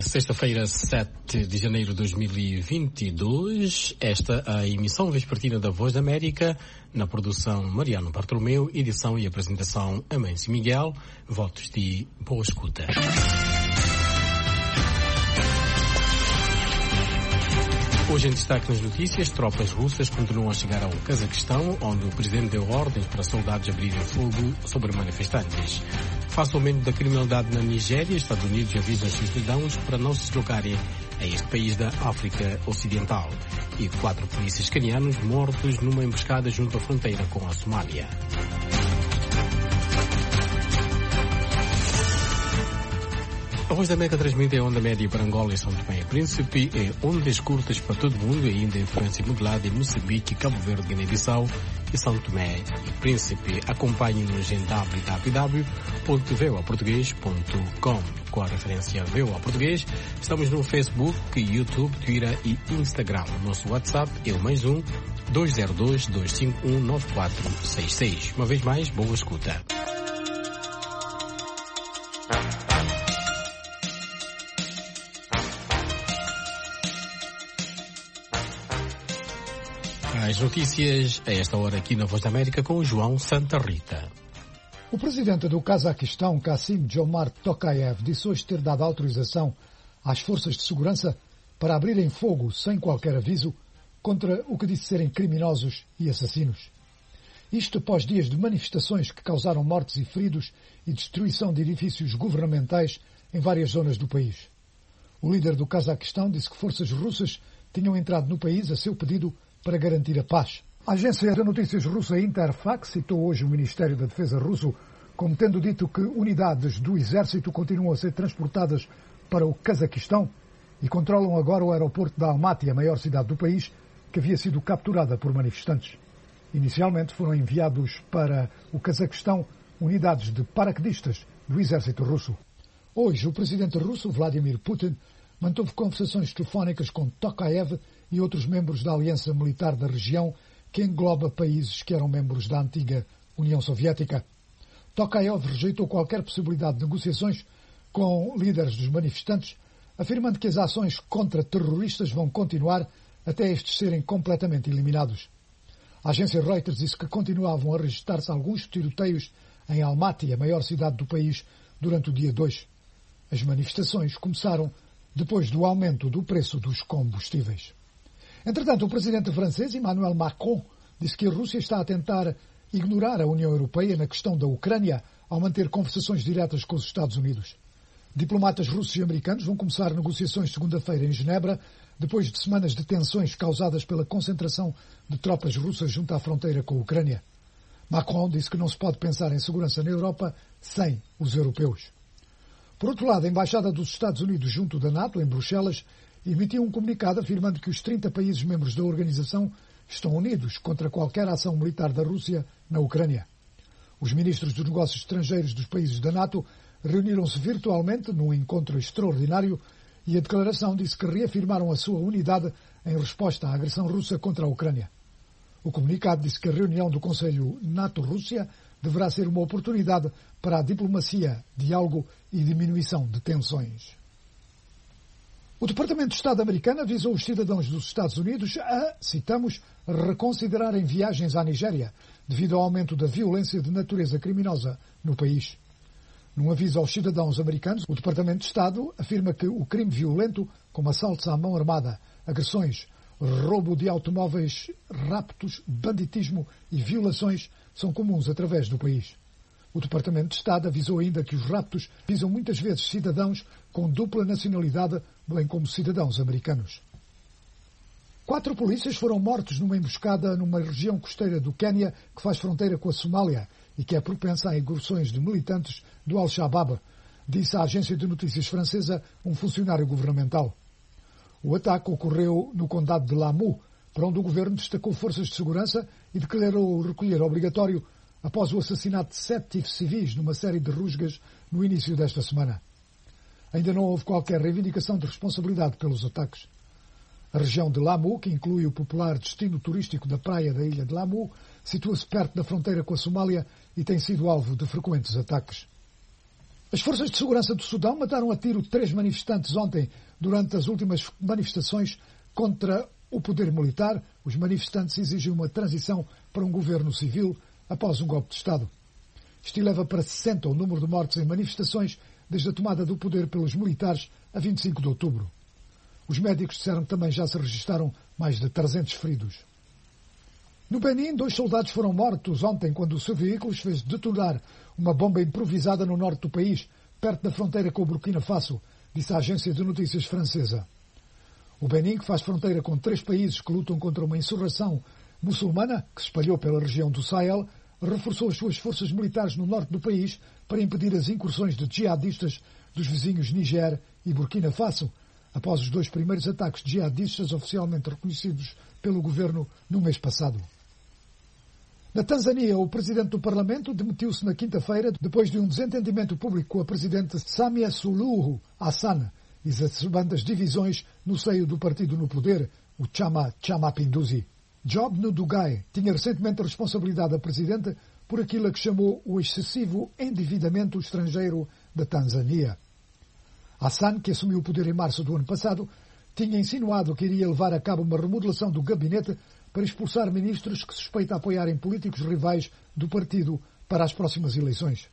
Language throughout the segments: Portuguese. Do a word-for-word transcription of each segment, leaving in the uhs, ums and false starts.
Sexta-feira, sete de janeiro de dois mil e vinte e dois, esta a emissão vespertina da Voz da América, na produção Mariano Bartolomeu, edição e apresentação Amâncio Miguel, votos de boa escuta. Hoje em destaque nas notícias, tropas russas continuam a chegar ao Cazaquistão, onde o presidente deu ordens para soldados abrirem fogo sobre manifestantes. Face ao aumento da criminalidade na Nigéria, Estados Unidos avisam os seus cidadãos para não se deslocarem a este país da África Ocidental. E quatro polícias canianos mortos numa emboscada junto à fronteira com a Somália. A Voz da América transmite em onda média para Angola e São Tomé e Príncipe, em ondas curtas para todo o mundo e ainda em frequência modulada em Moçambique, Cabo Verde, Guiné-Bissau e São Tomé e Príncipe. Acompanhe-nos em w w w ponto v o a português ponto com. Com a referência V O A Português, estamos no Facebook, YouTube, Twitter e Instagram. O nosso WhatsApp é o mais um dois zero dois, dois cinco um, nove quatro seis seis. Uma vez mais, boa escuta. As notícias a esta hora aqui na Voz da América com o João Santa Rita. O presidente do Cazaquistão, Kassym-Jomart Tokayev, disse hoje ter dado autorização às forças de segurança para abrirem fogo sem qualquer aviso contra o que disse serem criminosos e assassinos. Isto após dias de manifestações que causaram mortes e feridos e destruição de edifícios governamentais em várias zonas do país. O líder do Cazaquistão disse que forças russas tinham entrado no país a seu pedido para garantir a paz. A agência de notícias russa Interfax citou hoje o Ministério da Defesa russo como tendo dito que unidades do exército continuam a ser transportadas para o Cazaquistão e controlam agora o aeroporto de Almaty, a maior cidade do país, que havia sido capturada por manifestantes. Inicialmente foram enviados para o Cazaquistão unidades de paraquedistas do exército russo. Hoje, o presidente russo, Vladimir Putin, manteve conversações telefónicas com Tokayev e outros membros da aliança militar da região, que engloba países que eram membros da antiga União Soviética. Tokayev rejeitou qualquer possibilidade de negociações com líderes dos manifestantes, afirmando que as ações contra terroristas vão continuar até estes serem completamente eliminados. A agência Reuters disse que continuavam a registrar-se alguns tiroteios em Almaty, a maior cidade do país, durante o dia dois. As manifestações começaram depois do aumento do preço dos combustíveis. Entretanto, o presidente francês, Emmanuel Macron, disse que a Rússia está a tentar ignorar a União Europeia na questão da Ucrânia ao manter conversações diretas com os Estados Unidos. Diplomatas russos e americanos vão começar negociações segunda-feira em Genebra, depois de semanas de tensões causadas pela concentração de tropas russas junto à fronteira com a Ucrânia. Macron disse que não se pode pensar em segurança na Europa sem os europeus. Por outro lado, a Embaixada dos Estados Unidos junto da NATO, em Bruxelas, emitiu um comunicado afirmando que os trinta países membros da organização estão unidos contra qualquer ação militar da Rússia na Ucrânia. Os ministros dos negócios estrangeiros dos países da NATO reuniram-se virtualmente num encontro extraordinário e a declaração disse que reafirmaram a sua unidade em resposta à agressão russa contra a Ucrânia. O comunicado disse que a reunião do Conselho NATO-Rússia deverá ser uma oportunidade para a diplomacia, diálogo e diminuição de tensões. O Departamento de Estado americano avisou os cidadãos dos Estados Unidos a, citamos, reconsiderarem viagens à Nigéria devido ao aumento da violência de natureza criminosa no país. Num aviso aos cidadãos americanos, o Departamento de Estado afirma que o crime violento, como assaltos à mão armada, agressões, roubo de automóveis, raptos, banditismo e violações são comuns através do país. O Departamento de Estado avisou ainda que os raptos visam muitas vezes cidadãos com dupla nacionalidade, bem como cidadãos americanos. Quatro polícias foram mortos numa emboscada numa região costeira do Quênia que faz fronteira com a Somália e que é propensa a incursões de militantes do Al-Shabaab, disse à agência de notícias francesa um funcionário governamental. O ataque ocorreu no condado de Lamu, para onde o governo destacou forças de segurança e declarou o recolher obrigatório após o assassinato de sete civis numa série de rusgas no início desta semana. Ainda não houve qualquer reivindicação de responsabilidade pelos ataques. A região de Lamu, que inclui o popular destino turístico da praia da ilha de Lamu, situa-se perto da fronteira com a Somália e tem sido alvo de frequentes ataques. As forças de segurança do Sudão mataram a tiro três manifestantes ontem durante as últimas manifestações contra o poder militar. Os manifestantes exigem uma transição para um governo civil após um golpe de Estado. Isto eleva para sessenta o número de mortes em manifestações desde a tomada do poder pelos militares a vinte e cinco de outubro. Os médicos disseram que também já se registaram mais de trezentos feridos. No Benin, dois soldados foram mortos ontem quando o seu veículo fez detonar uma bomba improvisada no norte do país, perto da fronteira com o Burkina Faso, disse a agência de notícias francesa. O Benin, que faz fronteira com três países que lutam contra uma insurreição muçulmana que se espalhou pela região do Sahel, reforçou as suas forças militares no norte do país para impedir as incursões de jihadistas dos vizinhos Níger e Burkina Faso, após os dois primeiros ataques jihadistas oficialmente reconhecidos pelo governo no mês passado. Na Tanzânia, o presidente do Parlamento demitiu-se na quinta-feira depois de um desentendimento público com a presidente Samia Suluhu Hassan, exacerbando as divisões no seio do partido no poder, o Chama Cha Mapinduzi. Job Ndugai tinha recentemente a responsabilidade da presidente por aquilo a que chamou o excessivo endividamento estrangeiro da Tanzânia. Hassan, que assumiu o poder em março do ano passado, tinha insinuado que iria levar a cabo uma remodelação do gabinete para expulsar ministros que suspeita apoiarem políticos rivais do partido para as próximas eleições.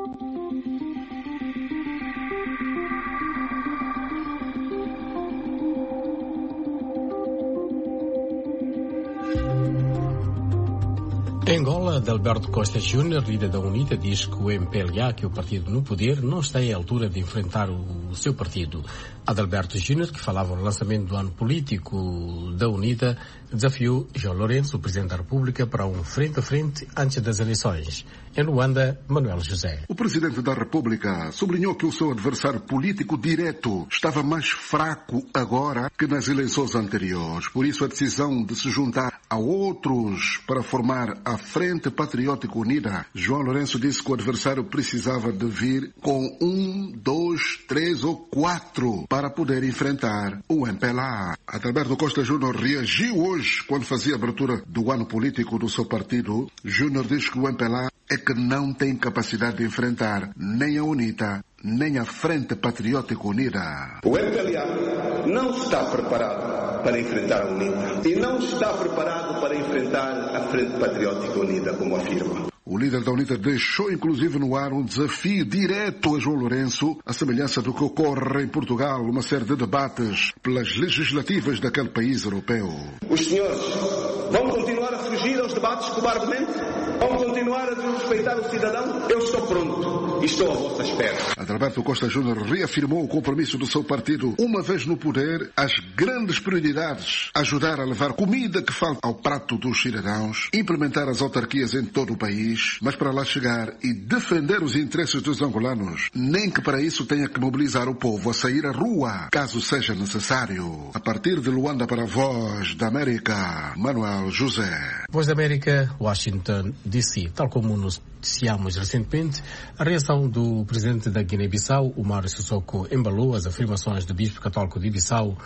Em Angola, Adalberto Costa Júnior, líder da UNITA, diz que o M P L A, que é o partido no poder, não está à altura de enfrentar o seu partido. Adalberto Júnior, que falava no lançamento do ano político da UNITA, desafiou João Lourenço, o Presidente da República, para um frente a frente antes das eleições. Em Luanda, Manuel José. O Presidente da República sublinhou que o seu adversário político direto estava mais fraco agora que nas eleições anteriores. Por isso, a decisão de se juntar a outros para formar a Frente Patriótica Unida. João Lourenço disse que o adversário precisava de vir com um, dois, três ou quatro para poder enfrentar o M P L A. Adalberto Costa Júnior reagiu hoje quando fazia a abertura do ano político do seu partido. Júnior diz que o M P L A é que não tem capacidade de enfrentar nem a UNITA, nem a Frente Patriótica Unida. O M P L A não está preparado para enfrentar a UNITA e não está preparado para enfrentar a Frente Patriótica Unida, como afirma. O líder da UNITA deixou inclusive no ar um desafio direto a João Lourenço, à semelhança do que ocorre em Portugal, uma série de debates pelas legislativas daquele país europeu. Os senhores vão continuar a fugir aos debates cobardemente? Vão continuar a desrespeitar o cidadão? Eu estou pronto e estou à vossa espera. Adalberto Costa Júnior reafirmou o compromisso do seu partido, uma vez no poder, as grandes prioridades: ajudar a levar comida que falta ao prato dos cidadãos, implementar as autarquias em todo o país, mas para lá chegar e defender os interesses dos angolanos, nem que para isso tenha que mobilizar o povo a sair à rua, caso seja necessário. A partir de Luanda para a Voz da América, Manuel José. Voz da América, Washington, D C. Tal como noticiamos recentemente, a reação do presidente da Guiné-Bissau, Umaro Sissoko, embalou as afirmações do bispo católico de Bissau,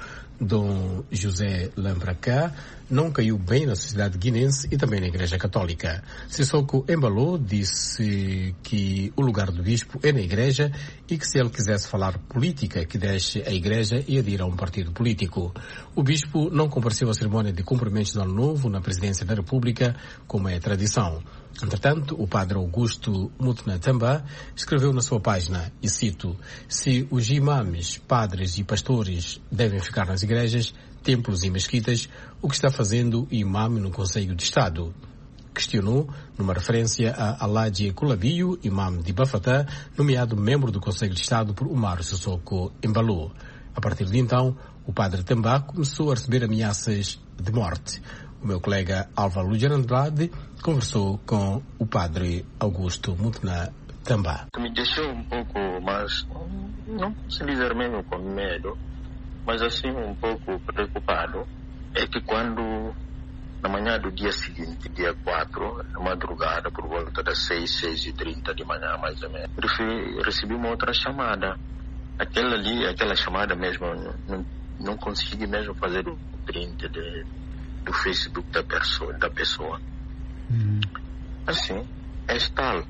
Dom José Lambracá, não caiu bem na sociedade guinense e também na Igreja Católica. Sissoko embalou, disse que o lugar do bispo é na Igreja e que se ele quisesse falar política, que deixe a Igreja e adira a um partido político. O bispo não compareceu à cerimónia de cumprimentos do Ano Novo na Presidência da República, como é tradição. Entretanto, o padre Augusto Mutna Tamba escreveu na sua página, e cito: se os imãs, padres e pastores devem ficar nas igrejas, templos e mesquitas, o que está fazendo o imame no Conselho de Estado? Questionou, numa referência a Aladji Kulabio, imam de Bafatá, nomeado membro do Conselho de Estado por Umaro Sissoko Embalou. A partir de então, o padre Tamba começou a receber ameaças de morte. O meu colega Álvaro Lujan Andrade conversou com o padre Augusto Mutna Tamba. Que me deixou um pouco mais, não se dizer mesmo com medo, mas assim um pouco preocupado, é que quando, na manhã do dia seguinte, dia quatro, na madrugada, por volta das seis, seis e trinta de manhã, mais ou menos, recebi uma outra chamada. Aquela ali, aquela chamada mesmo, não, não consegui mesmo fazer o print de, do Facebook da pessoa. Da pessoa. Uhum. Assim, é tal.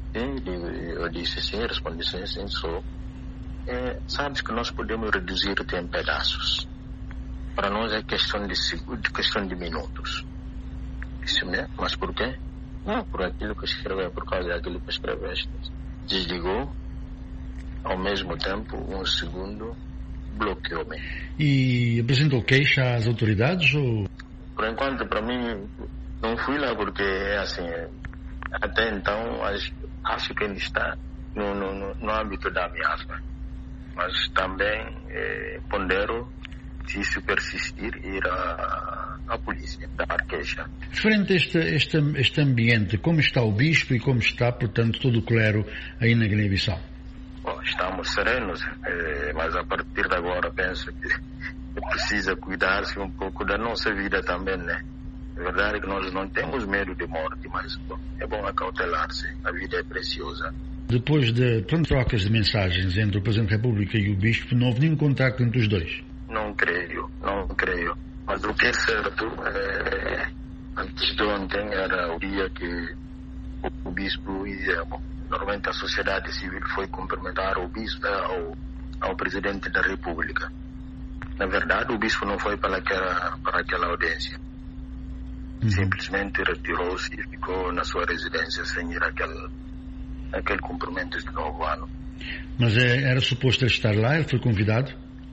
E eu disse sim, respondi sim, sim, sou. É, sabes que nós podemos reduzir em pedaços. Para nós é questão de, de, questão de minutos. Isso mesmo? Mas por quê? Não, por aquilo que escreveu, por causa daquilo que escreveste. Desligou, ao mesmo tempo, um segundo, bloqueou-me. E apresentou queixa às autoridades? Ou... Por enquanto, para mim, não fui lá porque é assim, até então, acho, acho que ainda está no, no, no âmbito da ameaça. Mas também eh, pondero, se isso persistir, ir à, à polícia, dar queixa. Frente a este, este, este ambiente, como está o bispo e como está, portanto, todo o clero aí na Guiné-Bissau? Bom, estamos serenos, eh, mas a partir de agora penso que precisa cuidar-se um pouco da nossa vida também, né? É verdade que nós não temos medo de morte, mas bom, é bom acautelar-se, a vida é preciosa. Depois de tantas trocas de mensagens entre o Presidente da República e o Bispo, não houve nenhum contacto entre os dois? Não creio, não creio. Mas o que é certo, é, antes de ontem era o dia que o, o Bispo ia, bom, normalmente a sociedade civil foi cumprimentar o Bispo, ao, ao Presidente da República. Na verdade, o Bispo não foi para aquela, para aquela audiência. Uhum. Simplesmente retirou-se e ficou na sua residência sem ir àquele, àquele cumprimento de novo ano. Mas é, era suposto ele estar lá? Ele foi convidado?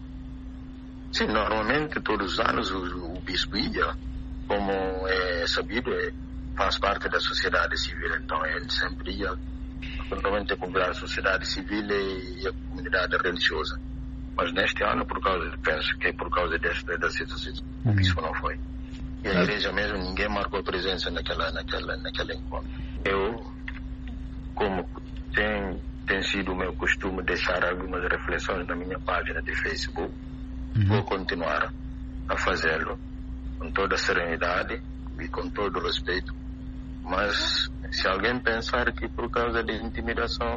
Sim, normalmente todos os anos o, o Bispo ia, como é sabido, é, faz parte da sociedade civil, então ele sempre ia, normalmente convidar a sociedade civil e a comunidade religiosa. Mas neste ano, por causa, penso que é por causa desta da situação, uhum. o Bispo não foi. E a igreja mesmo, ninguém marcou presença naquela, naquela, naquele encontro. Eu, como tem, tem sido o meu costume deixar algumas reflexões na minha página de Facebook, uhum. vou continuar a fazê-lo com toda a serenidade e com todo o respeito. Mas se alguém pensar que por causa de intimidação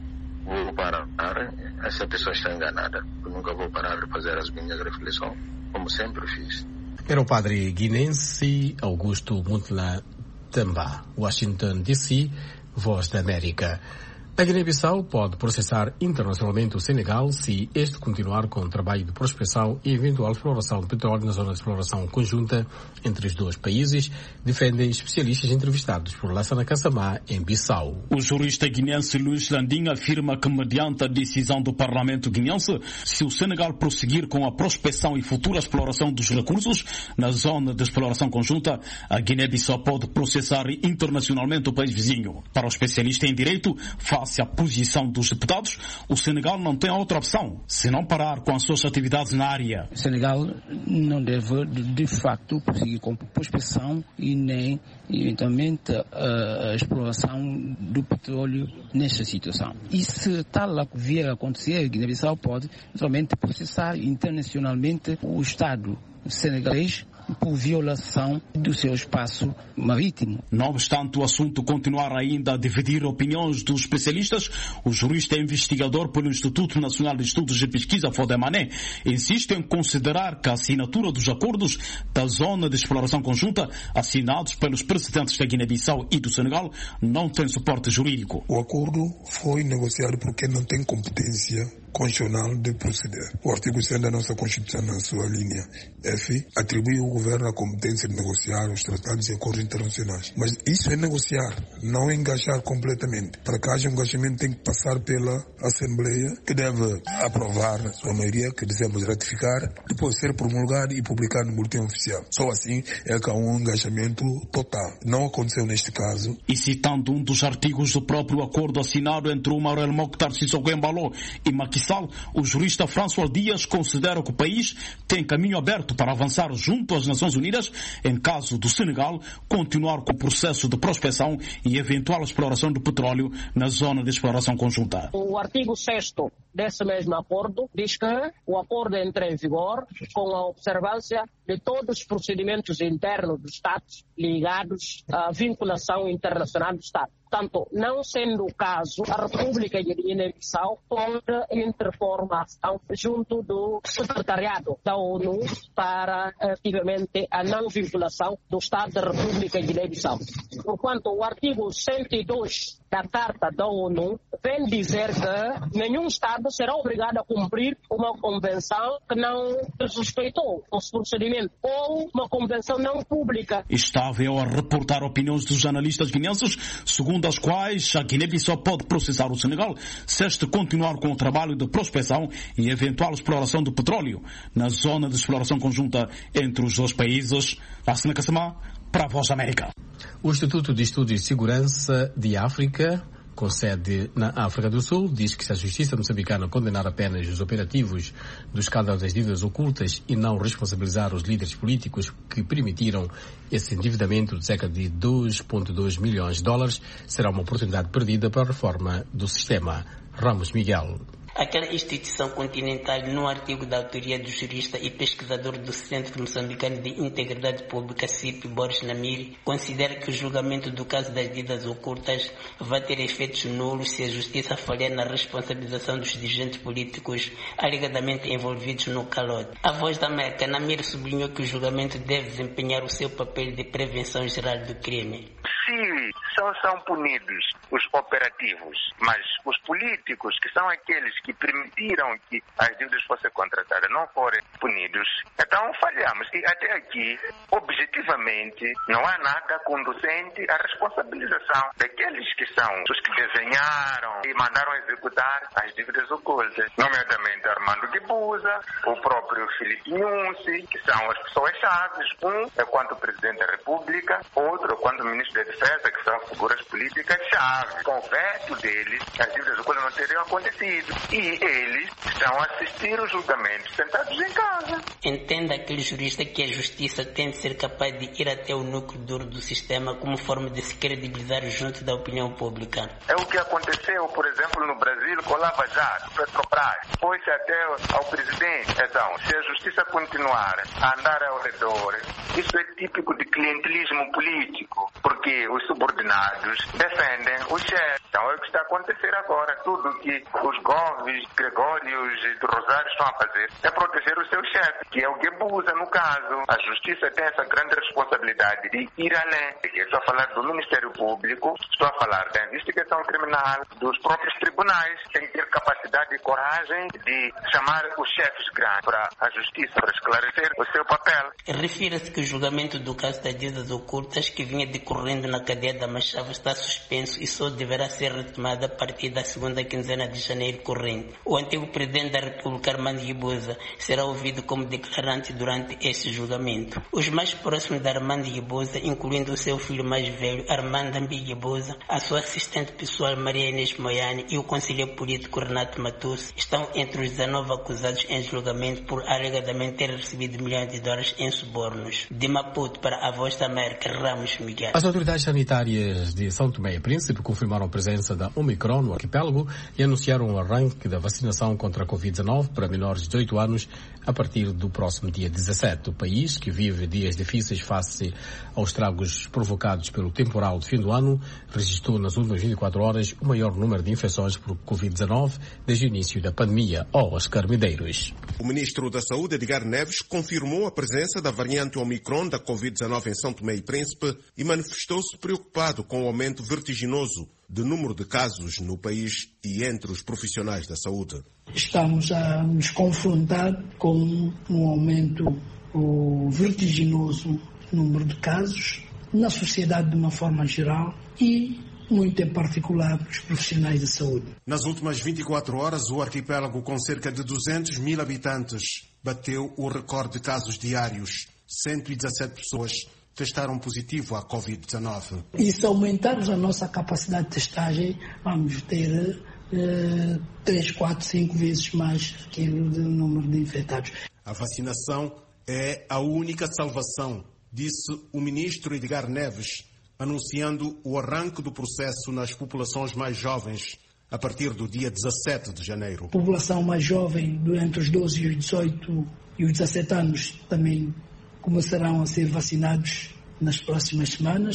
vou parar, essa pessoa está enganada. Eu nunca vou parar de fazer as minhas reflexões, como sempre fiz. Era o padre guinense Augusto Muntla Tamba, Washington D C, Voz da América. A Guiné-Bissau pode processar internacionalmente o Senegal se este continuar com o trabalho de prospecção e eventual exploração de petróleo na zona de exploração conjunta entre os dois países, defendem especialistas entrevistados por Lassana Kassamá em Bissau. O jurista guinense Luís Landim afirma que, mediante a decisão do Parlamento guinense, se o Senegal prosseguir com a prospecção e futura exploração dos recursos na zona de exploração conjunta, a Guiné-Bissau pode processar internacionalmente o país vizinho. Para o especialista em direito, face à posição dos deputados, o Senegal não tem outra opção, senão parar com as suas atividades na área. O Senegal não deve, de facto, prosseguir com a prospecção e nem, eventualmente, a exploração do petróleo nesta situação. E se tal vier a acontecer, a Guiné-Bissau pode, naturalmente, processar internacionalmente o Estado senegalês por violação do seu espaço marítimo. Não obstante o assunto continuar ainda a dividir opiniões dos especialistas, o jurista e investigador pelo Instituto Nacional de Estudos e Pesquisa, Fodemané, insiste em considerar que a assinatura dos acordos da zona de exploração conjunta, assinados pelos presidentes da Guiné-Bissau e do Senegal, não tem suporte jurídico. O acordo foi negociado porque não tem competência constitucional de proceder. O artigo cem da nossa Constituição, na sua linha F, atribui ao governo a competência de negociar os tratados e acordos internacionais. Mas isso é negociar, não engajar completamente. Para que haja um engajamento tem que passar pela Assembleia, que deve aprovar a sua maioria, que devemos ratificar, depois ser promulgado e publicado no boletim oficial. Só assim é que há um engajamento total. Não aconteceu neste caso. E citando um dos artigos do próprio acordo assinado entre o Manuel Mokhtar Sissoko Embalo e Macky Sall, o jurista François Dias considera que o país tem caminho aberto para avançar junto às Nações Unidas em caso do Senegal continuar com o processo de prospecção e eventual exploração do petróleo na zona de exploração conjunta. O artigo sexto desse mesmo acordo diz que o acordo entra em vigor com a observância de todos os procedimentos internos dos Estados ligados à vinculação internacional do Estado. Portanto, não sendo o caso, a República de Guiné-Bissau pode interpor uma ação junto do Secretariado da ONU para, efetivamente, a não vinculação do Estado da República de Guiné-Bissau. Porquanto o artigo cento e dois da Carta da ONU vem dizer que nenhum Estado será obrigado a cumprir uma convenção que não respeitou os procedimentos ou uma convenção não pública. Estava eu a reportar opiniões dos analistas guineenses, segundo as quais a Guiné-Bissau pode processar o Senegal se este continuar com o trabalho de prospecção e eventual exploração do petróleo na zona de exploração conjunta entre os dois países. Assina Kassamá, para a Voz da América. O Instituto de Estudos de Segurança de África, com sede na África do Sul, diz que se a justiça moçambicana condenar apenas os operativos do escândalo das dívidas ocultas e não responsabilizar os líderes políticos que permitiram esse endividamento de cerca de dois vírgula dois milhões de dólares, será uma oportunidade perdida para a reforma do sistema. Ramos Miguel. Aquela instituição continental, no artigo da autoria do jurista e pesquisador do Centro Moçambicano de Integridade Pública, C I P, Boris Namiri, considera que o julgamento do caso das dívidas ocultas vai ter efeitos nulos se a justiça falhar na responsabilização dos dirigentes políticos alegadamente envolvidos no calote. A Voz da América, Namiri sublinhou que o julgamento deve desempenhar o seu papel de prevenção geral do crime. Se só são punidos os operativos, mas os políticos, que são aqueles que permitiram que as dívidas fossem contratadas, não forem punidos, então falhamos. E até aqui, objetivamente, não há nada conducente à responsabilização daqueles que são os que desenharam e mandaram executar as dívidas ocultas, nomeadamente Armando Guebuza, o próprio Filipe Nyusi, que são as pessoas-chave. Um é quanto Presidente da República, outro é quanto Ministro da Defesa, que são figuras políticas-chave. Com o veto deles, as dívidas ocultas não teriam acontecido. E eles estão a assistir o julgamento sentados em casa. Entenda aquele jurista que a justiça tem de ser capaz de ir até o núcleo duro do sistema como forma de se credibilizar junto da opinião pública. É o que aconteceu, por exemplo, no Brasil com Lava Jato, Petrobras. Foi-se até ao presidente. Então, se a justiça continuar a andar ao redor, isso é típico de clientelismo político, porque os subordinados defendem o chefe. Então é o que está a acontecer agora. Tudo que os Gomes, Gregórios e do Rosário estão a fazer é proteger o seu chefe, que é o Guebuza, no caso. A justiça tem essa grande responsabilidade de ir além. Eu estou a falar do Ministério Público, estou a falar da investigação criminal, dos próprios tribunais. Tem que ter capacidade e coragem de chamar os chefes grandes para a justiça, para esclarecer o seu papel. Refira-se que o julgamento do caso das dívidas ocultas, que vinha decorrendo na cadeia da Machava, está suspenso e só deverá ser retomado a partir da segunda quinzena de janeiro corrente. O antigo presidente da República, Armando Guebuza, será ouvido como declarante durante este julgamento. Os mais próximos de Armando Guebuza, incluindo o seu filho mais velho, Armando Ambi Guebuza, a sua assistente pessoal, Maria Inês Moiane, e o conselheiro político Renato Matus, estão entre os dezenove acusados em julgamento por alegadamente ter recebido milhões de dólares em subornos. De Maputo, para a Voz da América, Ramos Miguel. As autoridades sanitárias de São Tomé e Príncipe confirmaram a presença da Omicron no arquipélago e anunciaram o arranque da vacinação contra a covid dezenove para menores de dezoito anos a partir do próximo dia dezassete. O país, que vive dias difíceis face aos estragos provocados pelo temporal de fim do ano, registrou nas últimas vinte e quatro horas o maior número de infecções por covid dezenove desde o início da pandemia. Oscar Medeiros. O ministro da Saúde, Edgar Neves, confirmou a presença da variante Omicron da covid dezenove em São Tomé e Príncipe e manifestou-se preocupado com o aumento vertiginoso de número de casos no país e entre os profissionais da saúde. Estamos a nos confrontar com um aumento o vertiginoso número de casos na sociedade de uma forma geral e muito em particular nos profissionais de saúde. Nas últimas vinte e quatro horas, o arquipélago, com cerca de duzentos mil habitantes, bateu o recorde de casos diários. cento e dezassete pessoas testaram positivo à covid dezenove. E se aumentarmos a nossa capacidade de testagem, vamos ter uh, três, quatro, cinco vezes mais aquilo do número de infectados. A vacinação é a única salvação, disse o ministro Edgar Neves, anunciando o arranque do processo nas populações mais jovens a partir do dia dezassete de janeiro. A população mais jovem, entre os doze e os dezoito e os dezassete anos, também começarão a ser vacinados nas próximas semanas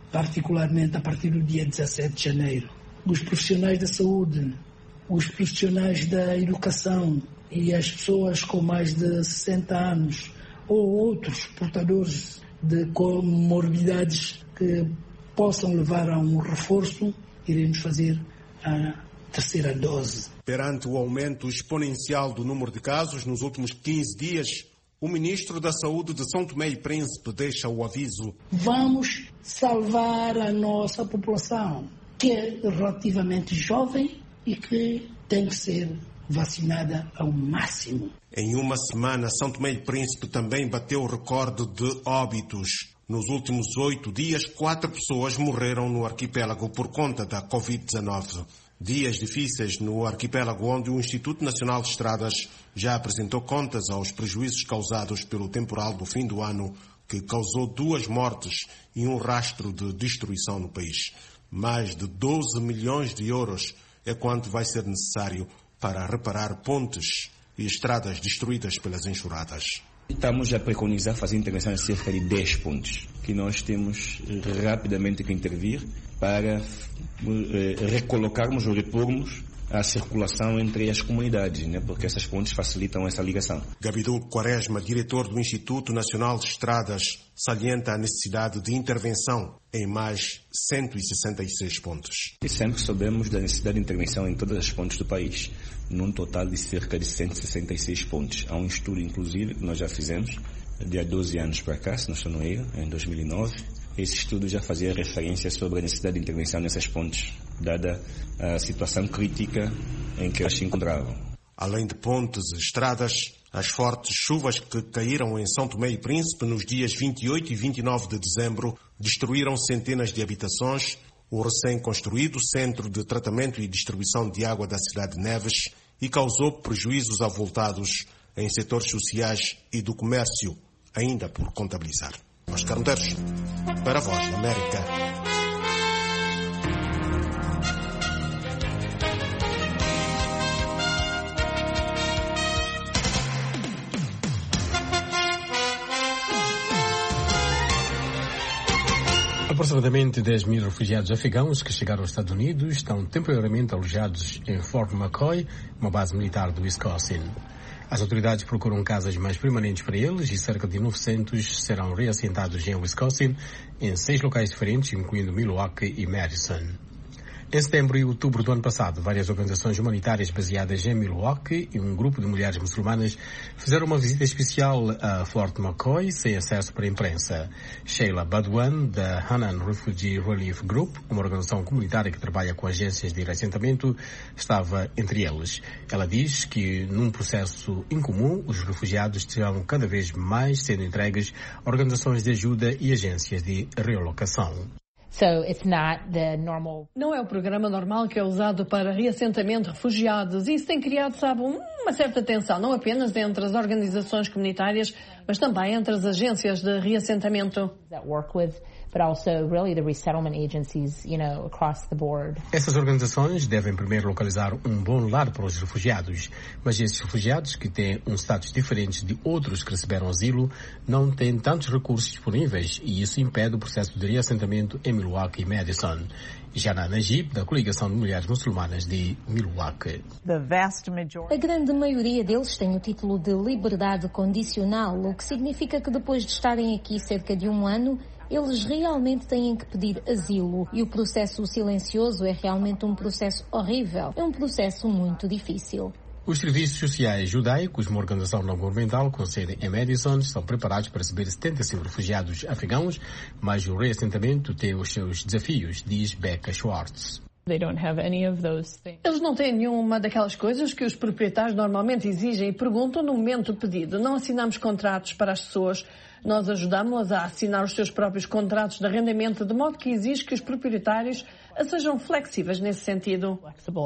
particularmente a partir do dia dezassete de janeiro. Os profissionais da saúde, os profissionais da educação e as pessoas com mais de sessenta anos ou outros portadores de comorbidades que possam levar a um reforço, iremos fazer a terceira dose. Perante o aumento exponencial do número de casos nos últimos quinze dias, o ministro da Saúde de São Tomé e Príncipe deixa o aviso. Vamos salvar a nossa população, que é relativamente jovem e que tem que ser vacinada ao máximo. Em uma semana, São Tomé e Príncipe também bateu o recorde de óbitos. Nos últimos oito dias, quatro pessoas morreram no arquipélago por conta da covid dezenove. Dias difíceis no arquipélago, onde o Instituto Nacional de Estradas já apresentou contas aos prejuízos causados pelo temporal do fim do ano, que causou duas mortes e um rastro de destruição no país. Mais de doze milhões de euros é quanto vai ser necessário para reparar pontes e estradas destruídas pelas enxurradas. Estamos a preconizar fazer intervenção em cerca de dez pontos, que nós temos rapidamente que intervir para eh, recolocarmos ou repormos a circulação entre as comunidades, né? Porque essas pontes facilitam essa ligação. Gabidul Quaresma, diretor do Instituto Nacional de Estradas, salienta a necessidade de intervenção em mais cento e sessenta e seis pontos. E sempre soubemos da necessidade de intervenção em todas as pontes do país, num total de cerca de cento e sessenta e seis pontos. Há um estudo, inclusive, que nós já fizemos, de há doze anos para cá, se não estou no erro, em dois mil e nove. Esse estudo já fazia referência sobre a necessidade de intervenção nessas pontes, dada a situação crítica em que elas se encontravam. Além de pontes e estradas, as fortes chuvas que caíram em São Tomé e Príncipe nos dias vinte e oito e vinte e nove de dezembro destruíram centenas de habitações, o recém-construído Centro de Tratamento e Distribuição de Água da cidade de Neves e causou prejuízos avultados em setores sociais e do comércio, ainda por contabilizar. Oscar Medeiros, para a Voz da América. Aproximadamente dez mil refugiados afegãos que chegaram aos Estados Unidos estão temporariamente alojados em Fort McCoy, uma base militar do Wisconsin. As autoridades procuram casas mais permanentes para eles e cerca de novecentos serão reassentados em Wisconsin, em seis locais diferentes, incluindo Milwaukee e Madison. Em setembro e outubro do ano passado, várias organizações humanitárias baseadas em Milwaukee e um grupo de mulheres muçulmanas fizeram uma visita especial a Fort McCoy sem acesso para a imprensa. Sheila Badwan, da Hanan Refugee Relief Group, uma organização comunitária que trabalha com agências de reassentamento, estava entre eles. Ela diz que, num processo incomum, os refugiados terão cada vez mais sendo entregues a organizações de ajuda e agências de realocação. So it's not the normal... Não é o programa normal que é usado para reassentamento de refugiados. Isso tem criado, sabe, uma certa tensão, não apenas entre as organizações comunitárias, mas também entre as agências de reassentamento. That work with, but also really the resettlement agencies, you know, across the board. Essas organizações devem primeiro localizar um bom lar para os refugiados, mas esses refugiados, que têm um status diferente de outros que receberam asilo, não têm tantos recursos disponíveis e isso impede o processo de reassentamento em Milwaukee e Madison. Jana Najib, da Coligação de Mulheres Muçulmanas de Milwaukee. A grande maioria deles tem o título de liberdade condicional, o que significa que depois de estarem aqui cerca de um ano, eles realmente têm que pedir asilo. E o processo silencioso é realmente um processo horrível. É um processo muito difícil. Os serviços sociais judaicos, uma organização não governamental com sede em Madison, estão preparados para receber setenta e cinco refugiados afegãos, mas o reassentamento tem os seus desafios, diz Becca Schwartz. Eles não têm nenhuma daquelas coisas que os proprietários normalmente exigem e perguntam no momento do pedido. Não assinamos contratos para as pessoas. Nós ajudamos-las a assinar os seus próprios contratos de arrendamento, de modo que exige que os proprietários sejam flexíveis nesse sentido.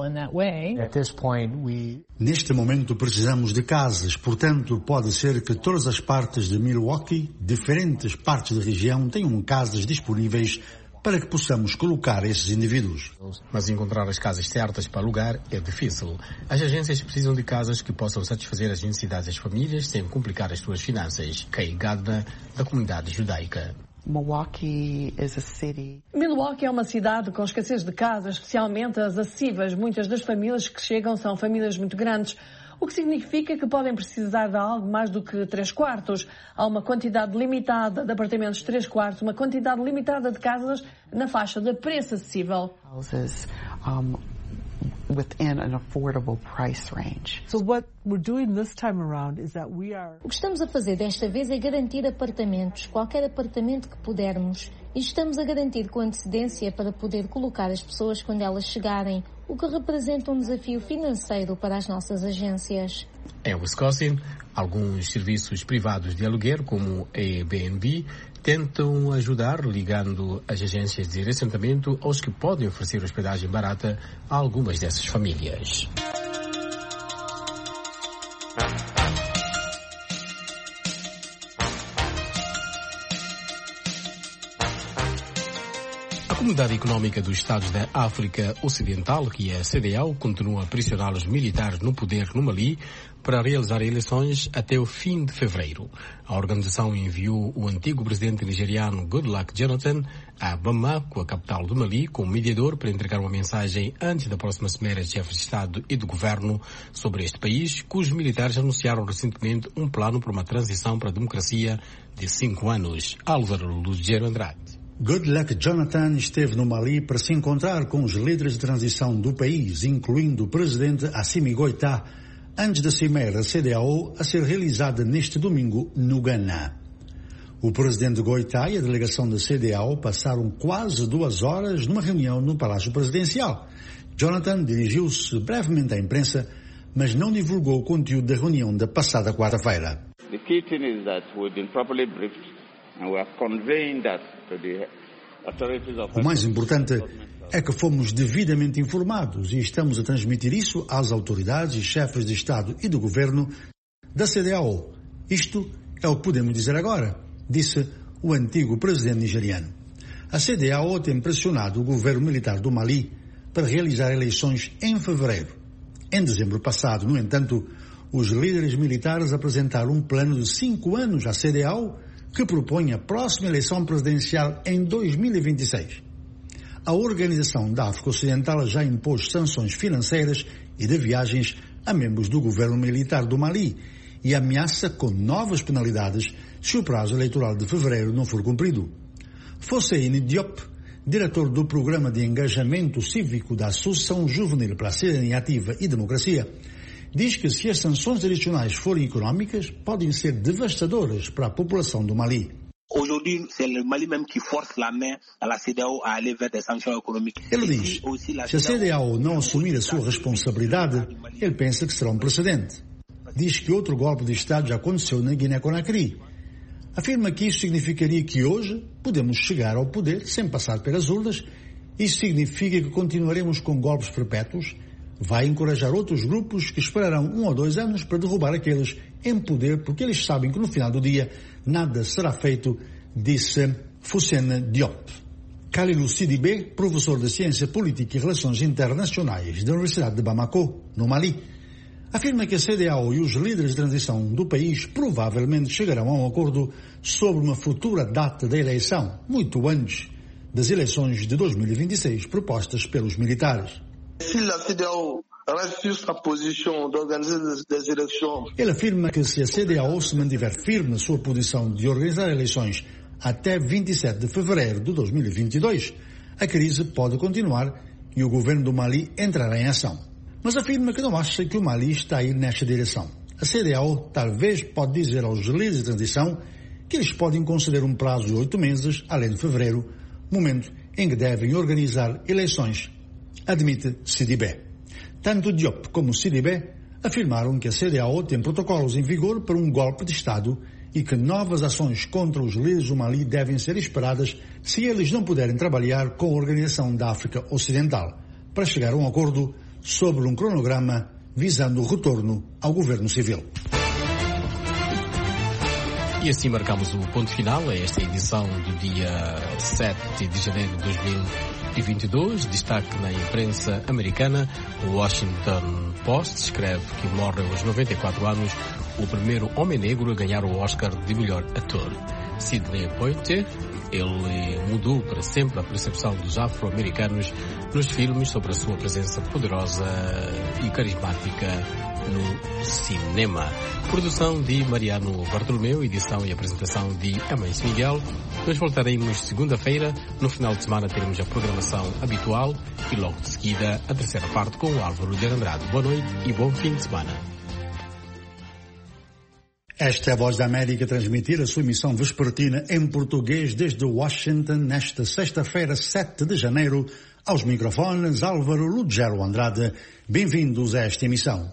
Neste momento precisamos de casas, portanto pode ser que todas as partes de Milwaukee, diferentes partes da região, tenham casas disponíveis para que possamos colocar esses indivíduos. Mas encontrar as casas certas para alugar é difícil. As agências precisam de casas que possam satisfazer as necessidades das famílias sem complicar as suas finanças. Kay Gardner, da comunidade judaica. Milwaukee is a city. Milwaukee é uma cidade com escassez de casas, especialmente as acessíveis. Muitas das famílias que chegam são famílias muito grandes, o que significa que podem precisar de algo mais do que três quartos. Há uma quantidade limitada de apartamentos de três quartos, uma quantidade limitada de casas na faixa de preço acessível. Houses, um, within an affordable price range. So what we're doing this time around is that we are... O que estamos a fazer desta vez é garantir apartamentos, qualquer apartamento que pudermos, e estamos a garantir com antecedência para poder colocar as pessoas quando elas chegarem, o que representa um desafio financeiro para as nossas agências. Em Wisconsin, alguns serviços privados de aluguer, como a Airbnb, tentam ajudar ligando as agências de assentamento aos que podem oferecer hospedagem barata a algumas dessas famílias. A Comunidade Económica dos Estados da África Ocidental, que é a C D A O, continua a pressionar os militares no poder no Mali para realizar eleições até o fim de fevereiro. A organização enviou o antigo presidente nigeriano Goodluck Jonathan a Bamako, a capital do Mali, como mediador para entregar uma mensagem antes da próxima Cimeira de Chefes de Estado e de Governo sobre este país, cujos militares anunciaram recentemente um plano para uma transição para a democracia de cinco anos. Álvaro Lugero Andrade. Goodluck Jonathan esteve no Mali para se encontrar com os líderes de transição do país, incluindo o presidente Assimi Goïta, antes da cimeira C D A O a ser realizada neste domingo no Ghana. O presidente Goïta e a delegação da C D A O passaram quase duas horas numa reunião no Palácio Presidencial. Jonathan dirigiu-se brevemente à imprensa, mas não divulgou o conteúdo da reunião da passada quarta-feira. The key thing is that we've been properly briefed. O mais importante é que fomos devidamente informados e estamos a transmitir isso às autoridades e chefes de Estado e do Governo da C D A O. Isto é o que podemos dizer agora, disse o antigo presidente nigeriano. A C D A O tem pressionado o governo militar do Mali para realizar eleições em fevereiro. Em dezembro passado, no entanto, os líderes militares apresentaram um plano de cinco anos à C D A O que propõe a próxima eleição presidencial em dois mil e vinte e seis. A Organização da África Ocidental já impôs sanções financeiras e de viagens a membros do governo militar do Mali e ameaça com novas penalidades se o prazo eleitoral de fevereiro não for cumprido. Fosseini Diop, diretor do Programa de Engajamento Cívico da Associação Juvenil para a Cidadania Ativa e Democracia, diz que se as sanções adicionais forem económicas, podem ser devastadoras para a população do Mali. Aujourd'hui, c'est le Mali même qui force la main à la C D A O a aller vers des sanctions économiques. Ele diz, se a C D A O não assumir a sua responsabilidade, ele pensa que será um precedente. Diz que outro golpe de Estado já aconteceu na Guiné-Conakry. Afirma que isso significaria que hoje podemos chegar ao poder sem passar pelas urnas. Isso significa que continuaremos com golpes perpétuos. Vai encorajar outros grupos que esperarão um ou dois anos para derrubar aqueles em poder, porque eles sabem que no final do dia nada será feito, disse Foussene Diop. Kalilou Sidibé, professor de Ciência Política e Relações Internacionais da Universidade de Bamako, no Mali, afirma que a C D A O e os líderes de transição do país provavelmente chegarão a um acordo sobre uma futura data da eleição, muito antes das eleições de dois mil e vinte e seis propostas pelos militares. Ele afirma que se a C D A O se mantiver firme na sua posição de organizar eleições até vinte e sete de fevereiro de dois mil e vinte e dois, a crise pode continuar e o governo do Mali entrará em ação. Mas afirma que não acha que o Mali está a ir nesta direção. A C D A O talvez pode dizer aos líderes de transição que eles podem conceder um prazo de oito meses, além de fevereiro, momento em que devem organizar eleições, admite Sidibé. Tanto Diop como Sidibé afirmaram que a C D A O tem protocolos em vigor para um golpe de Estado e que novas ações contra os líderes do Mali devem ser esperadas se eles não puderem trabalhar com a Organização da África Ocidental para chegar a um acordo sobre um cronograma visando o retorno ao governo civil. E assim marcamos o ponto final a esta edição do dia sete de janeiro de dois mil e vinte e dois. Destaque na imprensa americana: o Washington Post escreve que morre aos noventa e quatro anos o primeiro homem negro a ganhar o Oscar de melhor ator. Sidney Poitier, ele mudou para sempre a percepção dos afro-americanos nos filmes sobre a sua presença poderosa e carismática no cinema. Produção de Mariano Bartolomeu, edição e apresentação de Amães Miguel. Nós voltaremos segunda-feira. No final de semana teremos a programação habitual e logo de seguida a terceira parte com o Álvaro de Andrade. Boa noite e bom fim de semana. Esta é a Voz da América, transmitir a sua emissão vespertina em português desde Washington nesta sexta-feira, sete de janeiro. Aos microfones, Álvaro Lugero Andrade. Bem-vindos a esta emissão.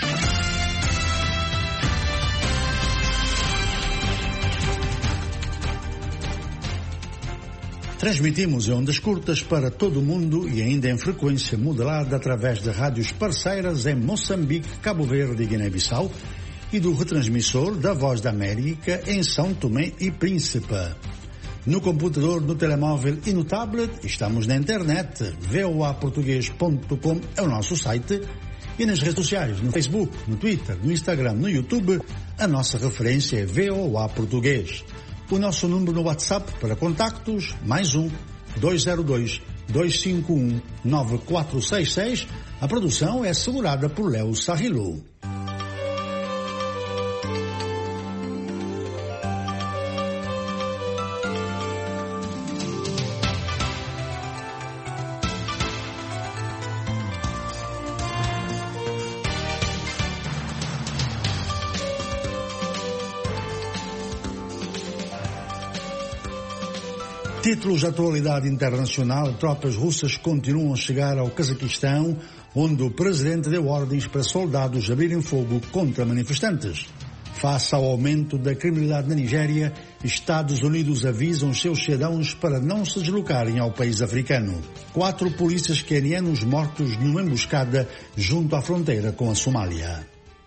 Transmitimos em ondas curtas para todo o mundo e ainda em frequência modulada através de rádios parceiras em Moçambique, Cabo Verde e Guiné-Bissau, e do retransmissor da Voz da América em São Tomé e Príncipe. No computador, no telemóvel e no tablet, estamos na internet. v o a português ponto com é o nosso site. E nas redes sociais, no Facebook, no Twitter, no Instagram, no YouTube, a nossa referência é V O A Português. O nosso número no WhatsApp para contactos, mais um, dois zero dois, dois cinco um, nove quatro seis seis. A produção é assegurada por Léo Sarrilu. Títulos de atualidade internacional: tropas russas continuam a chegar ao Cazaquistão, onde o presidente deu ordens para soldados abrirem fogo contra manifestantes. Face ao aumento da criminalidade na Nigéria, Estados Unidos avisam os seus cidadãos para não se deslocarem ao país africano. Quatro polícias quenianos mortos numa emboscada junto à fronteira com a Somália.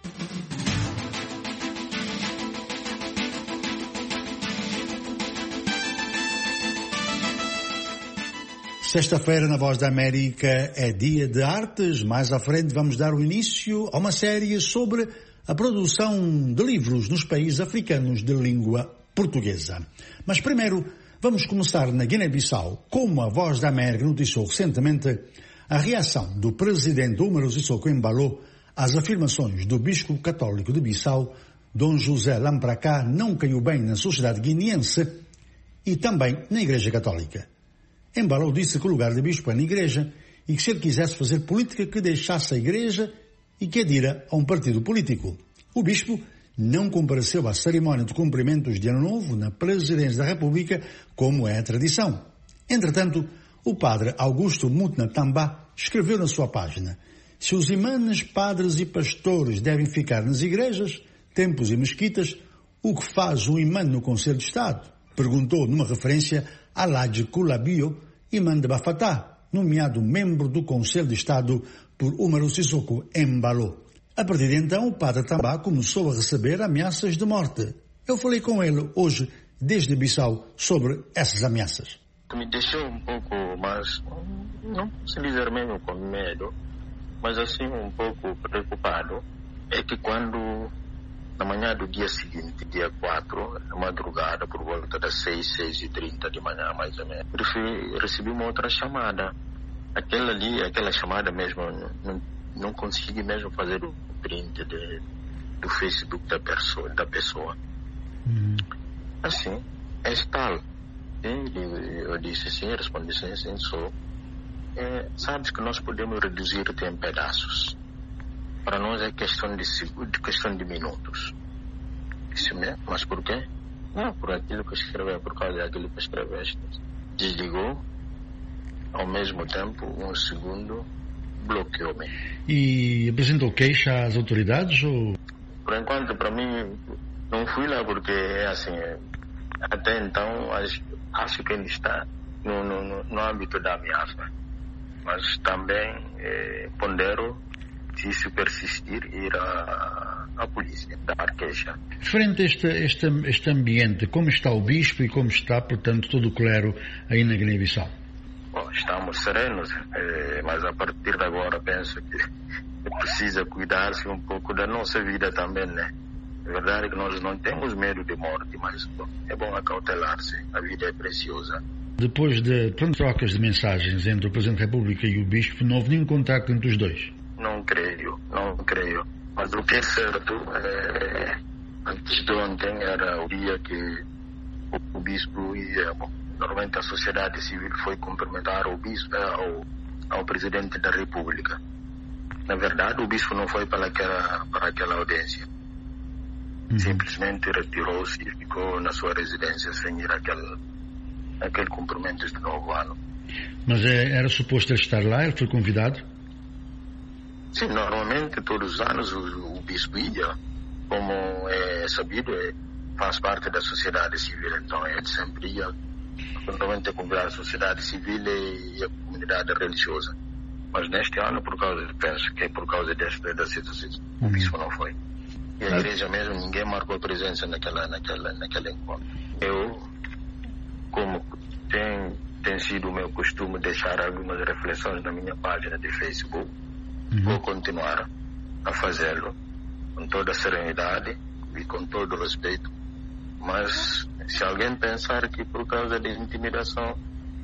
Sexta-feira, na Voz da América, é dia de artes. Mais à frente vamos dar o início a uma série sobre a produção de livros nos países africanos de língua portuguesa. Mas primeiro, vamos começar na Guiné-Bissau. Como a Voz da América noticiou recentemente, a reação do presidente Umaro Sissoko Embalo às afirmações do bispo católico de Bissau, Dom José Lampracá, não caiu bem na sociedade guineense e também na Igreja Católica. Embalo disse que o lugar de bispo é na Igreja e que se ele quisesse fazer política que deixasse a Igreja e que adira a um partido político. O bispo não compareceu à cerimónia de cumprimentos de Ano Novo na Presidência da República, como é a tradição. Entretanto, o padre Augusto Mutna Tamba escreveu na sua página: se os imanes, padres e pastores devem ficar nas igrejas, templos e mesquitas, o que faz um imã no Conselho de Estado? Perguntou numa referência a Ladji Kulabio, imã de Bafatá, nomeado membro do Conselho de Estado por Umaro Sissoko Embalo. A partir de então, o padre Tamba começou a receber ameaças de morte. Eu falei com ele hoje, desde Bissau, sobre essas ameaças. Me deixou um pouco mais, não se dizer mesmo com medo, mas assim um pouco preocupado. É que quando, na manhã do dia seguinte, dia quatro, na madrugada, por volta das seis, seis e trinta de manhã, mais ou menos, recebi uma outra chamada. Aquela ali, aquela chamada mesmo, não, não consegui mesmo fazer o print de, do Facebook da pessoa. Da pessoa. Uhum. Assim, é tal. Eu disse sim, respondi sim, sim, sou. É, sabes que nós podemos reduzir-te em pedaços. Para nós é questão de, de, questão de minutos. Isso mesmo? Mas por quê? Não, por aquilo que escreveu, por causa daquilo que escreveste. Desligou, ao mesmo tempo, um segundo, bloqueou-me. E apresentou queixa às autoridades? Ou... Por enquanto, para mim, não fui lá porque, assim, até então, acho, acho que ainda está no, no, no âmbito da ameaça. Mas também eh, pondero, se isso persistir, ir à, à polícia, dar queixa. Frente a este, este, este ambiente, como está o bispo e como está, portanto, todo o clero aí na Guiné-Bissau? Bom, estamos serenos, eh, mas a partir de agora penso que precisa cuidar-se um pouco da nossa vida também, né? É verdade que nós não temos medo de morte, mas bom, é bom acautelar-se. A vida é preciosa. Depois de pronto, trocas de mensagens entre o Presidente da República e o Bispo, não houve nenhum contacto entre os dois? Não creio, não creio. Mas o que é certo, é, antes de ontem era o dia que o, o Bispo ia... Bom, normalmente a sociedade civil foi cumprimentar o Bispo, ao, ao Presidente da República. Na verdade, o Bispo não foi para aquela, para aquela audiência. Uhum. Simplesmente retirou-se e ficou na sua residência sem ir àquele, àquele cumprimento de novo ano. Mas é, era suposto ele estar lá? Ele foi convidado? Sim, normalmente todos os anos o, o Bispo ia, como é sabido, é, faz parte da sociedade civil, então ele sempre ia, normalmente convidar a sociedade civil e, e a comunidade religiosa. Mas neste ano, por causa, penso que é por causa desta da situação, o Bispo não foi. E a igreja mesmo, ninguém marcou presença naquela, naquela, naquele encontro. Eu, como tem, tem sido o meu costume deixar algumas reflexões na minha página de Facebook, uhum. vou continuar a fazê-lo com toda a serenidade e com todo o respeito. Mas se alguém pensar que por causa de intimidação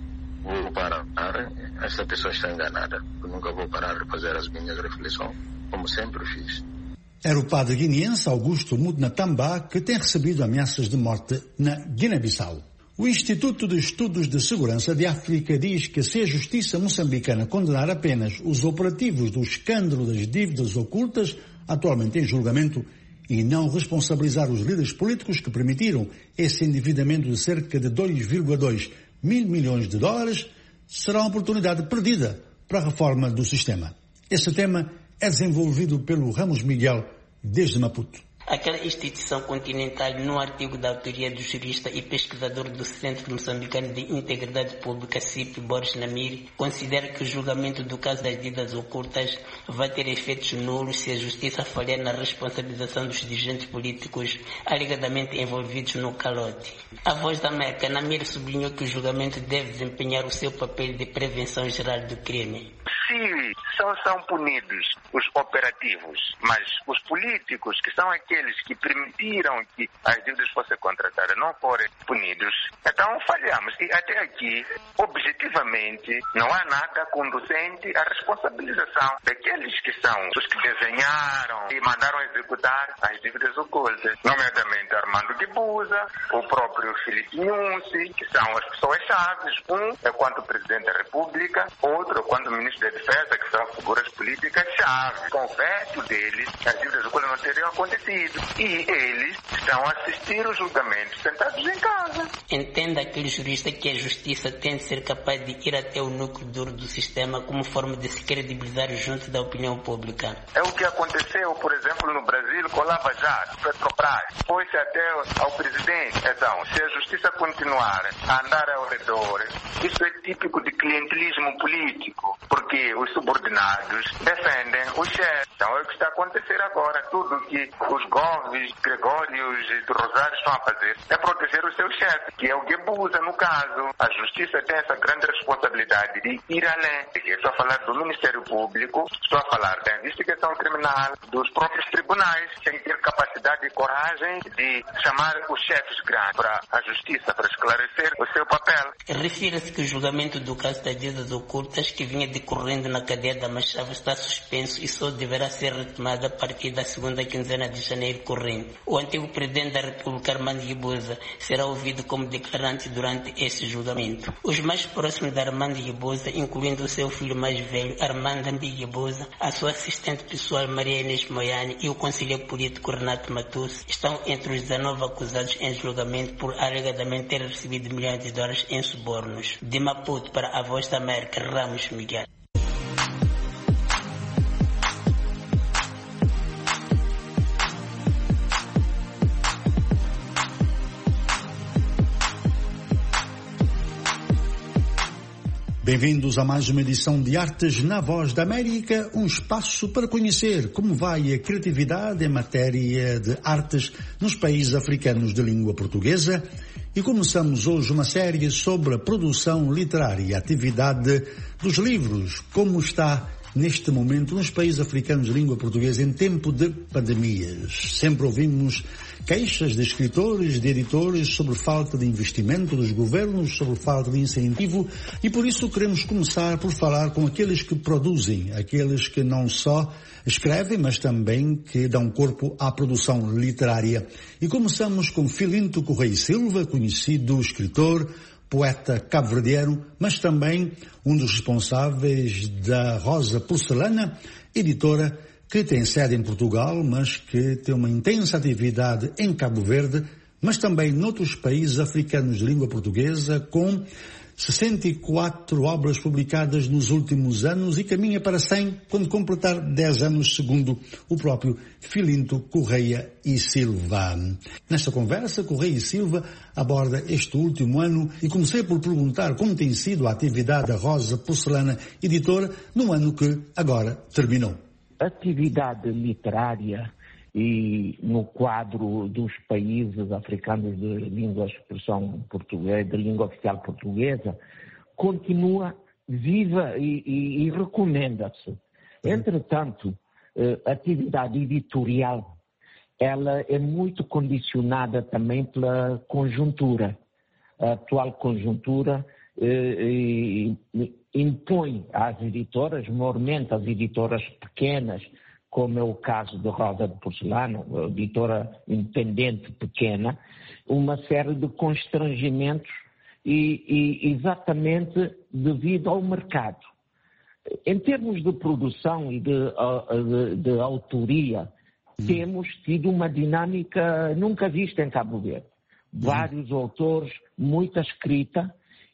vou parar, essa pessoa está enganada. Eu nunca vou parar de fazer as minhas reflexões, como sempre fiz. Era o padre guineense Augusto Mudnatamba que tem recebido ameaças de morte na Guiné-Bissau. O Instituto de Estudos de Segurança de África diz que se a justiça moçambicana condenar apenas os operativos do escândalo das dívidas ocultas, atualmente em julgamento, e não responsabilizar os líderes políticos que permitiram esse endividamento de cerca de dois vírgula dois mil milhões de dólares, será uma oportunidade perdida para a reforma do sistema. Esse tema é desenvolvido pelo Ramos Miguel, desde Maputo. Aquela instituição continental, no artigo da autoria do jurista e pesquisador do Centro Moçambicano de Integridade Pública, C I P, Boris Namir, considera que o julgamento do caso das dívidas ocultas vai ter efeitos nulos se a justiça falhar na responsabilização dos dirigentes políticos alegadamente envolvidos no calote. A Voz da América, Namir sublinhou que o julgamento deve desempenhar o seu papel de prevenção geral do crime. Se só são punidos os operativos, mas os políticos, que são aqueles que permitiram que as dívidas fossem contratadas, não forem punidos, então falhamos. E até aqui, objetivamente, não há nada conducente à responsabilização daqueles que são os que desenharam e mandaram executar as dívidas ocultas, nomeadamente Armando Guebuza, o próprio Filipe Nyusi, que são as pessoas-chave. Um é quanto Presidente da República, outro é quanto Ministro da Defesa, que são figuras políticas-chave. Com o veto deles, as dívidas ocultas não teriam acontecido. E eles estão a assistir o julgamento sentados em casa. Entenda aquele jurista que a justiça tem de ser capaz de ir até o núcleo duro do sistema como forma de se credibilizar junto da opinião pública. É o que aconteceu, por exemplo, no Brasil com Lava Jato, Petrobras. Foi-se até ao presidente. Então, se a justiça continuar a andar ao redor, isso é típico de clientelismo político, porque os subordinados defendem o chefe. Então é o que está a acontecer agora. Tudo que os Gomes, Gregórios e do Rosário estão a fazer é proteger o seu chefe, que é o Guebuza, no caso. A justiça tem essa grande responsabilidade de ir além. Eu estou a falar do Ministério Público, estou a falar da investigação criminal, dos próprios tribunais, sem ter capacidade e coragem de chamar os chefes grandes para a justiça, para esclarecer o seu papel. Refira-se que o julgamento do caso das dívidas ocultas, que vinha decorrendo na cadeia da Machava, está suspenso e só deverá ser retomado a partir da segunda quinzena de janeiro corrente. O antigo Presidente da República, Armando Guebuza, será ouvido como declarante durante esse julgamento. Os mais próximos de Armando Guebuza, incluindo o seu filho mais velho, Armando Ambi Guebuza, a sua assistente pessoal, Maria Inês Moiane, e o conselheiro político Renato Matus, estão entre os dezenove acusados em julgamento por alegadamente ter recebido milhões de dólares em subornos. De Maputo para a Voz da América, Ramos Miguel. Bem-vindos a mais uma edição de Artes na Voz da América, um espaço para conhecer como vai a criatividade em matéria de artes nos países africanos de língua portuguesa. E começamos hoje uma série sobre a produção literária e a atividade dos livros, como está neste momento nos países africanos de língua portuguesa em tempo de pandemias. Sempre ouvimos queixas de escritores, de editores sobre falta de investimento dos governos, sobre falta de incentivo, e por isso queremos começar por falar com aqueles que produzem, aqueles que não só escrevem, mas também que dão corpo à produção literária. E começamos com Filinto Correia Silva, conhecido escritor, poeta cabo-verdiano, mas também um dos responsáveis da Rosa Porcelana, editora que tem sede em Portugal, mas que tem uma intensa atividade em Cabo Verde, mas também noutros países africanos de língua portuguesa, com sessenta e quatro obras publicadas nos últimos anos e caminha para cem quando completar dez anos, segundo o próprio Filinto Correia e Silva. Nesta conversa, Correia e Silva aborda este último ano e comecei por perguntar como tem sido a atividade da Rosa Porcelana, editora, no ano que agora terminou. Atividade literária e no quadro dos países africanos de língua expressão portuguesa, de língua oficial portuguesa, continua viva e, e, e recomenda-se. Entretanto, a atividade editorial, ela é muito condicionada também pela conjuntura. A atual conjuntura eh, impõe às editoras, normalmente às editoras pequenas, como é o caso de Rosa de Porcelana, editora independente pequena, uma série de constrangimentos e, e exatamente devido ao mercado. Em termos de produção e de, de, de autoria, uhum. temos tido uma dinâmica nunca vista em Cabo Verde. Uhum. Vários autores, muita escrita,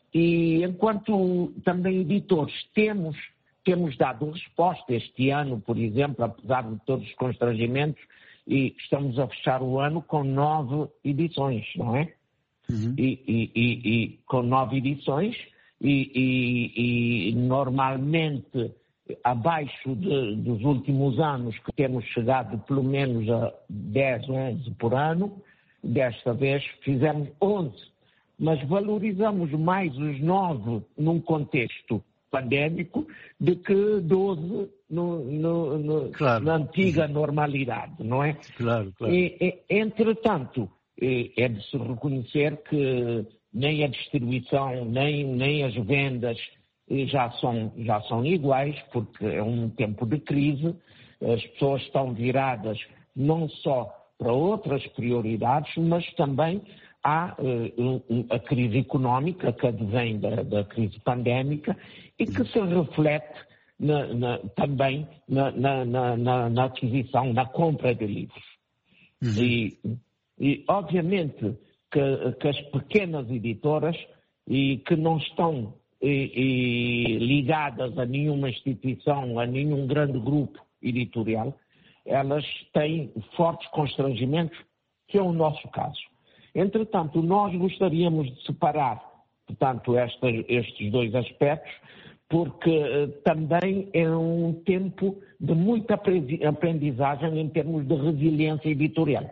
e enquanto também editores temos Temos dado resposta este ano, por exemplo, apesar de todos os constrangimentos, e estamos a fechar o ano com nove edições, não é? Uhum. E, e, e, e com nove edições, e, e, e normalmente abaixo de, dos últimos anos, que temos chegado pelo menos a dez, onze por ano, desta vez fizemos onze, mas valorizamos mais os nove num contexto pandémico de que doze no, no, no, claro. na antiga normalidade, não é? Claro, claro. E, e, entretanto, é de se reconhecer que nem a distribuição, nem, nem as vendas já são, já são iguais, porque é um tempo de crise, as pessoas estão viradas não só para outras prioridades, mas também há uh, a crise económica que advém da, da crise pandémica e que se reflete na, na, também na, na, na, na aquisição, na compra de livros. Uhum. E, e, obviamente, que, que as pequenas editoras e que não estão e, e, ligadas a nenhuma instituição, a nenhum grande grupo editorial, elas têm fortes constrangimentos, que é o nosso caso. Entretanto, nós gostaríamos de separar, portanto, esta, estes dois aspectos, porque eh, também é um tempo de muita aprendizagem em termos de resiliência editorial.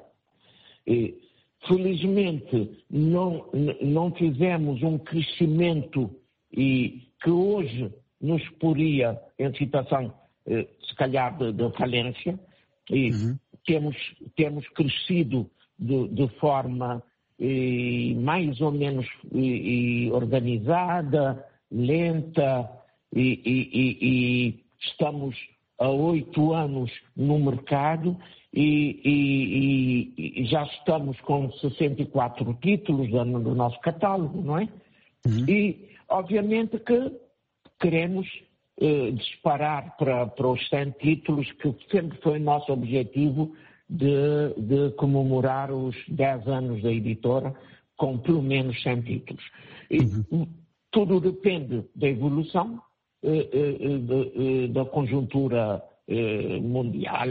E, felizmente, não, não fizemos um crescimento e, que hoje nos poria em situação, eh, se calhar, de, de falência, e uhum. temos, temos crescido de, de forma E mais ou menos e, e organizada, lenta, e, e, e, e estamos há oito anos no mercado e, e, e já estamos com sessenta e quatro títulos do, do nosso catálogo, não é? Uhum. E obviamente que queremos eh, disparar para, para os cem títulos, que sempre foi o nosso objetivo, De, de comemorar os dez anos da editora com pelo menos cem títulos. E uhum. tudo depende da evolução eh, eh, de, eh, da conjuntura eh, mundial,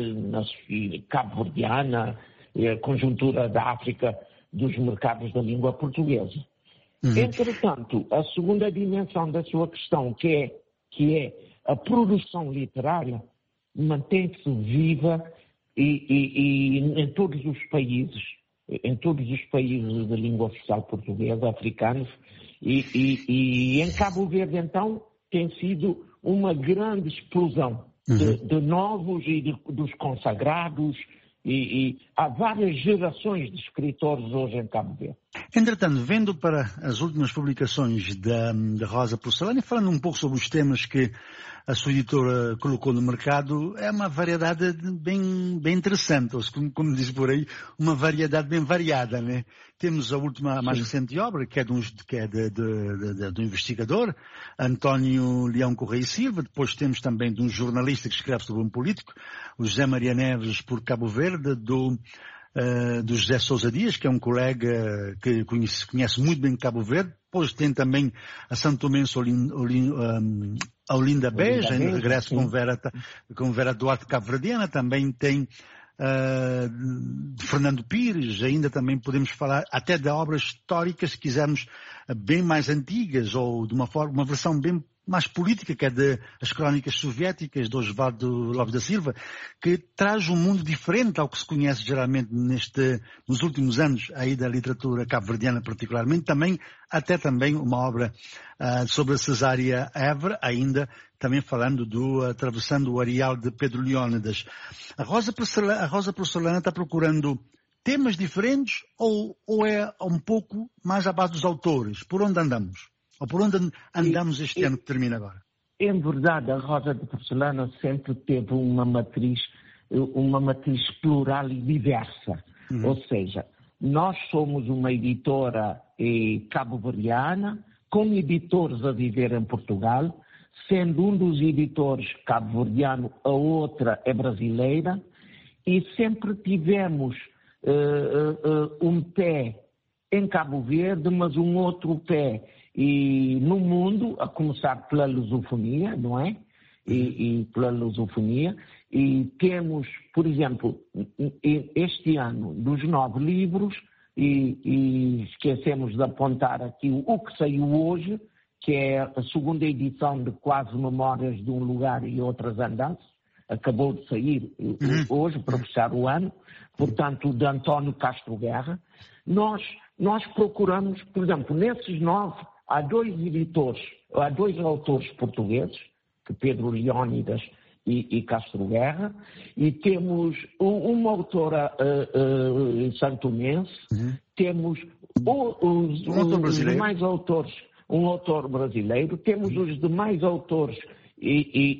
cabo-verdiana, eh, conjuntura da África, dos mercados da língua portuguesa. Uhum. Entretanto, a segunda dimensão da sua questão, que é, que é a produção literária, mantém-se viva E, e, e em todos os países, em todos os países de língua oficial portuguesa, africanos, e, e, e em Cabo Verde, então, tem sido uma grande explosão uhum. de, de novos e de, dos consagrados, e, e há várias gerações de escritores hoje em Cabo Verde. Entretanto, vendo para as últimas publicações da, da Rosa Porcelana e falando um pouco sobre os temas que a sua editora colocou no mercado, é uma variedade bem, bem interessante, ou como, como diz por aí, uma variedade bem variada, né? Temos a última, a mais Sim. recente obra, que é, de um, que é de, de, de, de, do investigador, António Leão Correia e Silva. Depois temos também de um jornalista que escreve sobre um político, o José Maria Neves por Cabo Verde, do... Uh, do José Sousa Dias, que é um colega que conhece, conhece muito bem Cabo Verde. Depois tem também a Santomense Olinda, Olinda, um, Olinda Beja, em regresso com Vera, com Vera Duarte Cabo-Verdiana. Também tem uh, de Fernando Pires. Ainda também podemos falar até de obras históricas, se quisermos, bem mais antigas, ou de uma forma, uma versão bem mais política, que é de As Crónicas Soviéticas, de Osvaldo Lopes da Silva, que traz um mundo diferente ao que se conhece geralmente neste, nos últimos anos aí da literatura cabo-verdiana particularmente. Também, até também uma obra uh, sobre a Cesária Évora, ainda também falando do Atravessando o Areal de Pedro Leónidas. A Rosa Porcelana, a Rosa Porcelana está procurando temas diferentes ou, ou é um pouco mais à base dos autores? Por onde andamos? Ou por onde andamos este e, ano que termina agora? Em verdade, a Rosa de Porcelana sempre teve uma matriz, uma matriz plural e diversa. Uhum. Ou seja, nós somos uma editora eh, cabo-verdiana, com editores a viver em Portugal, sendo um dos editores cabo-verdiano, a outra é brasileira, e sempre tivemos uh, uh, uh, um pé em Cabo Verde, mas um outro pé e no mundo, a começar pela lusofonia, não é? E, e pela lusofonia. E temos, por exemplo, este ano, dos nove livros, e, e esquecemos de apontar aqui o que saiu hoje, que é a segunda edição de Quase Memórias de um Lugar e Outras Andanças. Acabou de sair uhum. hoje, para fechar o ano. Portanto, de António Castro Guerra. Nós, nós procuramos, por exemplo, nesses nove, há dois editores, há dois autores portugueses, que Pedro Leónidas e, e Castro Guerra, e temos uma autora uh, uh, santomense, uhum. temos o, os, um os demais autores, um autor brasileiro, temos uhum. os demais autores e, e,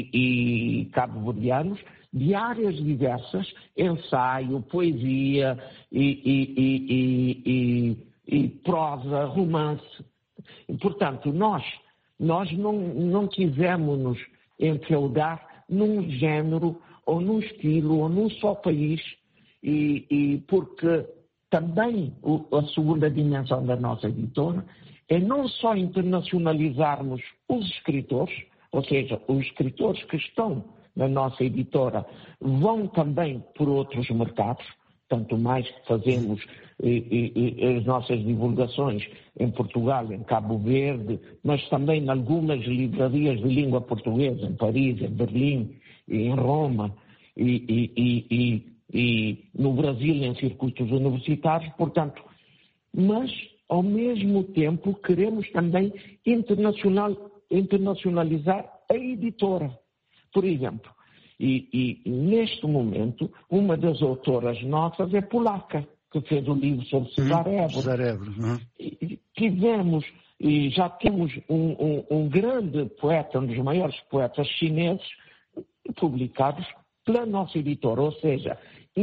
e, e cabo-verdianos, de áreas diversas, ensaio, poesia e, e, e, e, e prosa, romance. E, portanto, nós, nós não, não quisemos nos enfeudar num género, ou num estilo, ou num só país, e, e porque também o, a segunda dimensão da nossa editora é não só internacionalizarmos os escritores, ou seja, os escritores que estão na nossa editora vão também por outros mercados, tanto mais que fazemos e, e, as nossas divulgações em Portugal, em Cabo Verde, mas também em algumas livrarias de língua portuguesa, em Paris, em Berlim, em Roma e, e, e, e, e no Brasil em circuitos universitários, portanto, mas ao mesmo tempo queremos também internacional, internacionalizar a editora. Por exemplo, e, e neste momento, uma das autoras nossas é polaca, que fez o livro sobre César Évora. Uhum. E tivemos, e já temos um, um, um grande poeta, um dos maiores poetas chineses, publicados pela nossa editora, ou seja,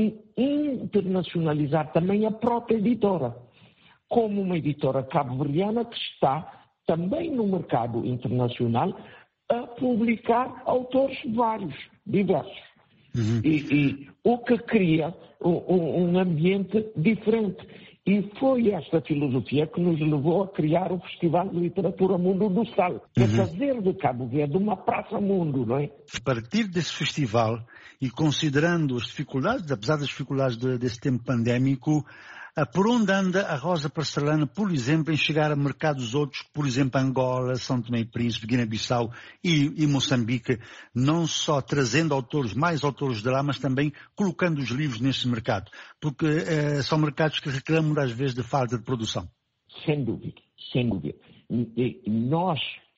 internacionalizar também a própria editora, como uma editora cabo-verdiana que está também no mercado internacional a publicar autores vários, diversos. Uhum. E, e o que cria um, um ambiente diferente. E foi esta filosofia que nos levou a criar o Festival de Literatura Mundo do Sal, que é fazer de Cabo Verde uma praça mundo, não é? A partir desse festival, e considerando as dificuldades, apesar das dificuldades de, desse tempo pandémico, por onde anda a Rosa Porcelana, por exemplo, em chegar a mercados outros, por exemplo, Angola, São Tomé e Príncipe, Guiné-Bissau e, e Moçambique, não só trazendo autores, mais autores de lá, mas também colocando os livros nesse mercado, porque eh, são mercados que reclamam às vezes de falta de produção. Sem dúvida, sem dúvida. E nós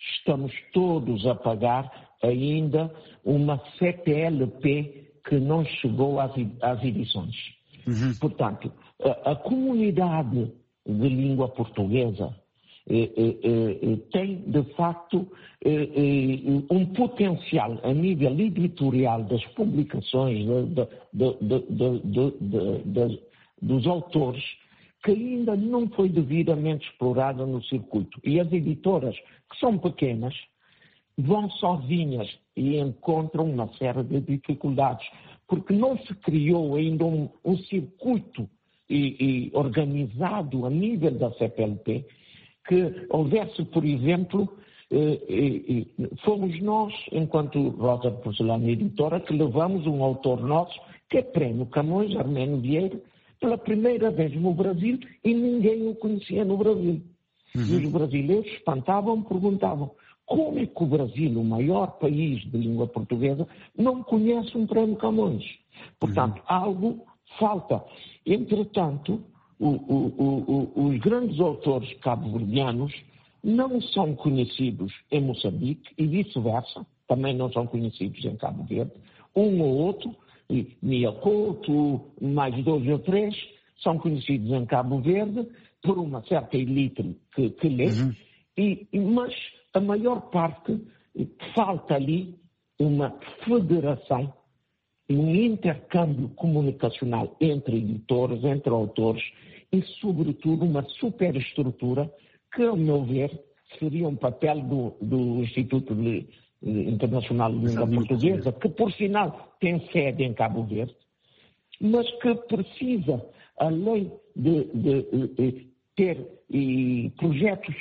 estamos todos a pagar ainda uma C P L P que não chegou às, às edições. Uhum. Portanto, a, a comunidade de língua portuguesa eh, eh, eh, tem, de facto, eh, eh, um potencial a nível editorial das publicações de, de, de, de, de, dos autores que ainda não foi devidamente explorada no circuito. E as editoras, que são pequenas, vão sozinhas e encontram uma série de dificuldades, porque não se criou ainda um, um circuito e, e organizado a nível da C P L P, que houvesse, por exemplo, eh, eh, fomos nós, enquanto Rosa de Porcelana Editora, que levamos um autor nosso, que é Prémio Camões, Arménio Vieira, pela primeira vez no Brasil, e ninguém o conhecia no Brasil. Uhum. E os brasileiros espantavam, perguntavam: como é que o Brasil, o maior país de língua portuguesa, não conhece um Prémio Camões? Portanto, uhum. algo falta. Entretanto, o, o, o, os grandes autores cabo-verdianos não são conhecidos em Moçambique e vice-versa, também não são conhecidos em Cabo Verde. Um ou outro, Miyakoto, mais dois ou três, são conhecidos em Cabo Verde por uma certa elite que, que lê, uhum. e, mas a maior parte, falta ali uma federação, um intercâmbio comunicacional entre editores, entre autores e, sobretudo, uma superestrutura que, ao meu ver, seria um papel do, do Instituto de, de Internacional de Língua Portuguesa, que, por sinal, tem sede em Cabo Verde, mas que precisa, além de, de, de ter e, projetos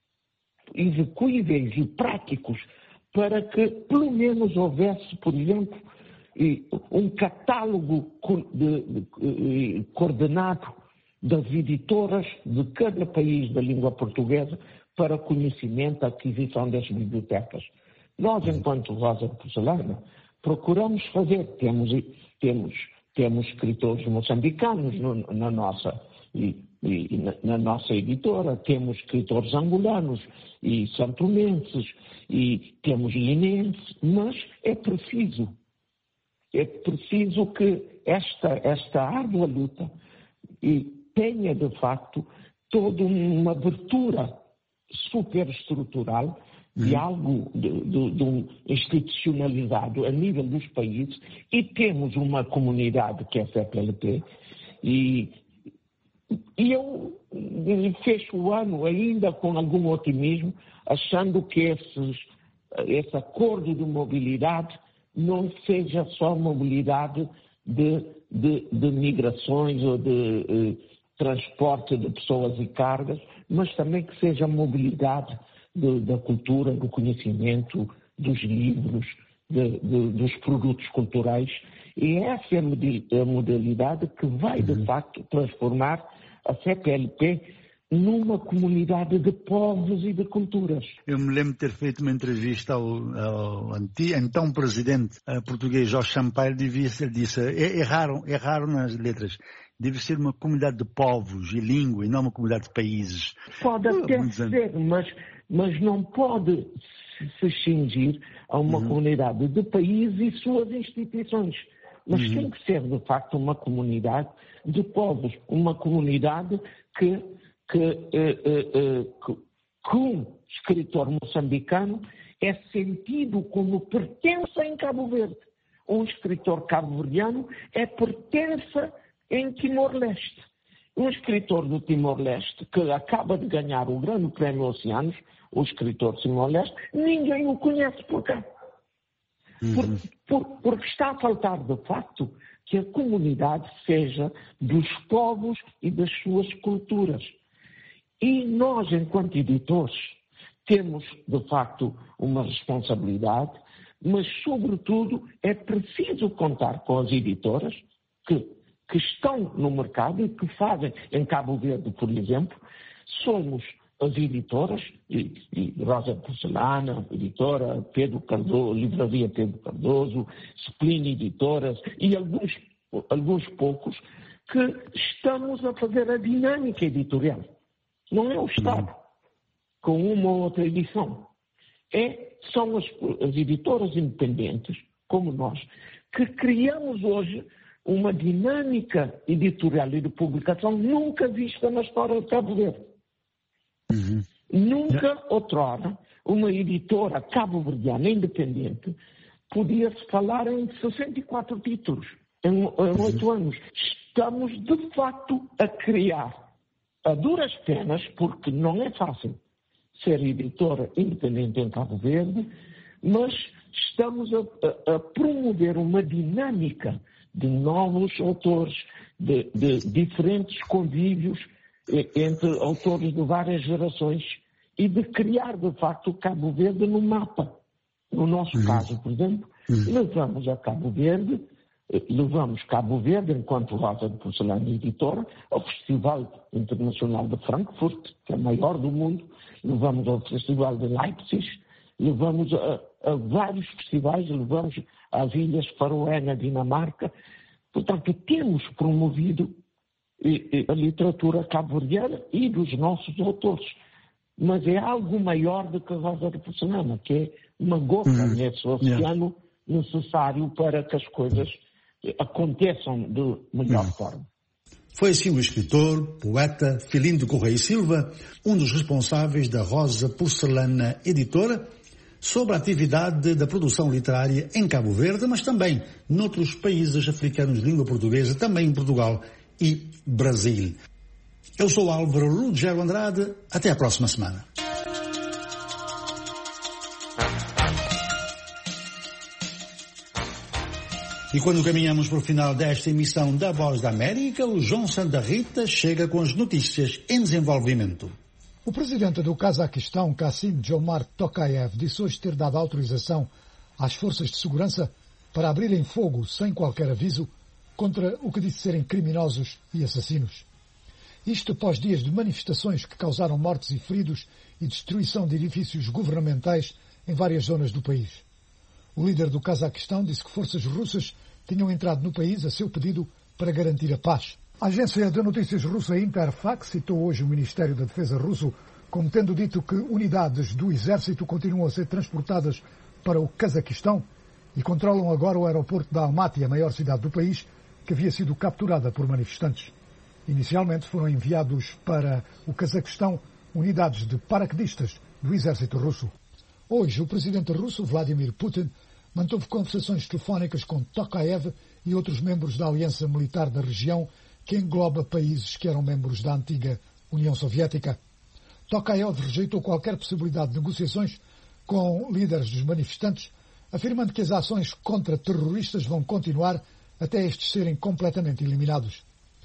execuíveis e práticos, para que, pelo menos, houvesse, por exemplo, um catálogo de, de, de, coordenado das editoras de cada país da língua portuguesa para conhecimento, aquisição das bibliotecas. Nós, enquanto Rosa de Porcelana, procuramos fazer, temos, temos, temos escritores moçambicanos no, na, nossa, e, e, na, na nossa editora, temos escritores angolanos e santomenses, e temos linenses, mas é preciso, é preciso que esta, esta árdua luta e tenha, de facto, toda uma abertura superestrutural de uhum. algo de, de, de um institucionalizado a nível dos países, e temos uma comunidade que é a C P L P, e, e eu fecho o ano ainda com algum otimismo, achando que esses, esse acordo de mobilidade não seja só mobilidade de, de, de migrações ou de eh, transporte de pessoas e cargas, mas também que seja mobilidade de, da cultura, do conhecimento, dos livros, de, de, dos produtos culturais. E essa é a modalidade que vai, de facto, transformar a C P L P numa comunidade de povos e de culturas. Eu me lembro de ter feito uma entrevista ao, ao então presidente português Jorge Sampaio, ele disse, erraram, erraram nas letras. Deve ser uma comunidade de povos e língua e não uma comunidade de países. Pode até ser, mas, mas não pode se cingir a uma uhum. comunidade de países e suas instituições. Mas uhum. tem que ser, de facto, uma comunidade de povos, uma comunidade que, que, eh, eh, que, que um escritor moçambicano é sentido como pertença em Cabo Verde. Um escritor cabo-verdiano é pertença em Timor-Leste. Um escritor do Timor-Leste que acaba de ganhar o grande prémio Oceanos, o escritor Timor-Leste, ninguém o conhece por cá. Por, por, porque está a faltar, de facto, que a comunidade seja dos povos e das suas culturas. E nós, enquanto editores, temos, de facto, uma responsabilidade, mas, sobretudo, é preciso contar com as editoras que, que estão no mercado e que fazem, em Cabo Verde, por exemplo, somos as editoras, e, e Rosa de Porcelana, editora, Pedro Cardoso, Livraria Pedro Cardoso, Spline Editoras e alguns, alguns poucos, que estamos a fazer a dinâmica editorial. Não é o Estado, com uma ou outra edição. É, são as, as editoras independentes, como nós, que criamos hoje uma dinâmica editorial e de publicação nunca vista na história de Cabo Verde. Uhum. Nunca, outrora, uma editora cabo-verdiana independente podia-se falar em sessenta e quatro títulos, em oito anos. Estamos, de facto, a criar, a duras penas, porque não é fácil ser editora independente em Cabo Verde, mas estamos a, a, a promover uma dinâmica de novos autores, de, de diferentes convívios entre autores de várias gerações e de criar, de facto, Cabo Verde no mapa. No nosso uhum. caso, por exemplo, uhum. levamos a Cabo Verde, levamos Cabo Verde, enquanto Rosa de Porcelana Editora, ao Festival Internacional de Frankfurt, que é o maior do mundo, levamos ao Festival de Leipzig, levamos a, a vários festivais, levamos às Ilhas Faroé, na Dinamarca. Portanto, temos promovido a literatura cabo-verdiana e dos nossos autores. Mas é algo maior do que a Rosa de Porcelana, que é uma gota uhum. nesse oceano yeah. necessário para que as coisas aconteçam de melhor uhum. forma. Foi assim o escritor, poeta Filindo Correia e Silva, um dos responsáveis da Rosa Porcelana Editora, sobre a atividade da produção literária em Cabo Verde, mas também noutros países africanos de língua portuguesa, também em Portugal e Brasil. Eu sou Álvaro Ruggiero Andrade. Até a próxima semana. E quando caminhamos para o final desta emissão da Voz da América, o João Santa Rita chega com as notícias em desenvolvimento. O presidente do Cazaquistão, Kassym-Jomart Tokayev, disse hoje ter dado autorização às forças de segurança para abrirem fogo, sem qualquer aviso, contra o que disse serem criminosos e assassinos. Isto após dias de manifestações que causaram mortes e feridos e destruição de edifícios governamentais em várias zonas do país. O líder do Cazaquistão disse que forças russas tinham entrado no país a seu pedido para garantir a paz. A agência de notícias russa Interfax citou hoje o Ministério da Defesa russo como tendo dito que unidades do exército continuam a ser transportadas para o Cazaquistão e controlam agora o aeroporto da Almaty, a maior cidade do país, que havia sido capturada por manifestantes. Inicialmente foram enviados para o Cazaquistão unidades de paraquedistas do exército russo. Hoje, o presidente russo, Vladimir Putin, manteve conversações telefónicas com Tokayev e outros membros da aliança militar da região, que engloba países que eram membros da antiga União Soviética. Tokayev rejeitou qualquer possibilidade de negociações com líderes dos manifestantes, afirmando que as ações contra terroristas vão continuar até estes serem completamente eliminados.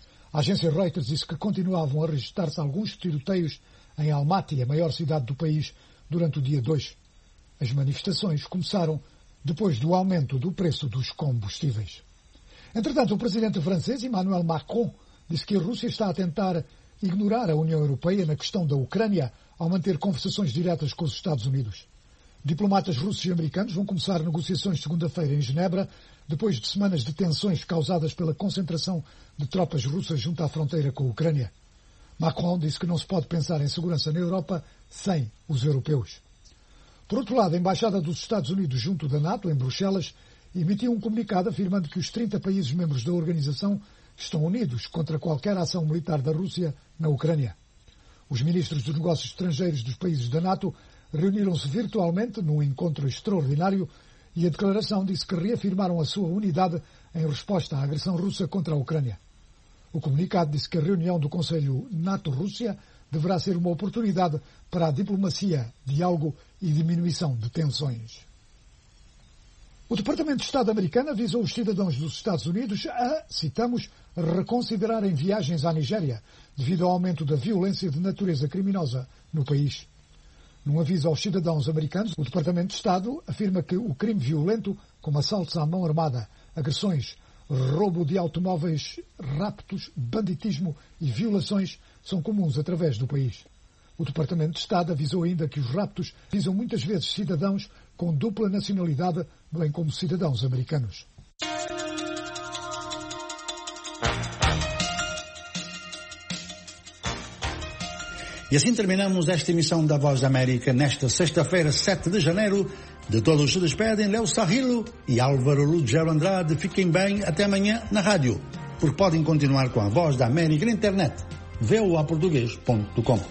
A agência Reuters disse que continuavam a registrar-se alguns tiroteios em Almaty, a maior cidade do país, durante o dia dois. As manifestações começaram depois do aumento do preço dos combustíveis. Entretanto, o presidente francês, Emmanuel Macron, disse que a Rússia está a tentar ignorar a União Europeia na questão da Ucrânia ao manter conversações diretas com os Estados Unidos. Diplomatas russos e americanos vão começar negociações segunda-feira em Genebra, depois de semanas de tensões causadas pela concentração de tropas russas junto à fronteira com a Ucrânia. Macron disse que não se pode pensar em segurança na Europa sem os europeus. Por outro lado, a Embaixada dos Estados Unidos junto da NATO, em Bruxelas, emitiu um comunicado afirmando que os trinta países membros da organização estão unidos contra qualquer ação militar da Rússia na Ucrânia. Os ministros dos negócios estrangeiros dos países da NATO reuniram-se virtualmente num encontro extraordinário e a declaração disse que reafirmaram a sua unidade em resposta à agressão russa contra a Ucrânia. O comunicado disse que a reunião do Conselho NATO-Rússia deverá ser uma oportunidade para a diplomacia, diálogo e diminuição de tensões. O Departamento de Estado americano avisou os cidadãos dos Estados Unidos a, citamos, reconsiderarem viagens à Nigéria devido ao aumento da violência de natureza criminosa no país. Num aviso aos cidadãos americanos, o Departamento de Estado afirma que o crime violento, como assaltos à mão armada, agressões, roubo de automóveis, raptos, banditismo e violações são comuns através do país. O Departamento de Estado avisou ainda que os raptos visam muitas vezes cidadãos com dupla nacionalidade, bem como cidadãos americanos. E assim terminamos esta emissão da Voz da América nesta sexta-feira, sete de janeiro. De todos se despedem Léo Sarrilo e Álvaro Lugero Andrade. Fiquem bem, até amanhã na rádio, porque podem continuar com a Voz da América na internet, v o a português ponto com.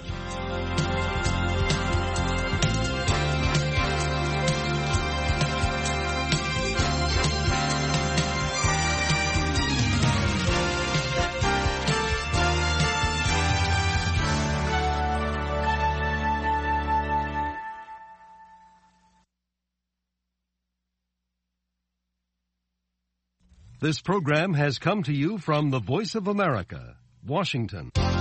This program has come to you from the Voice of America, Washington.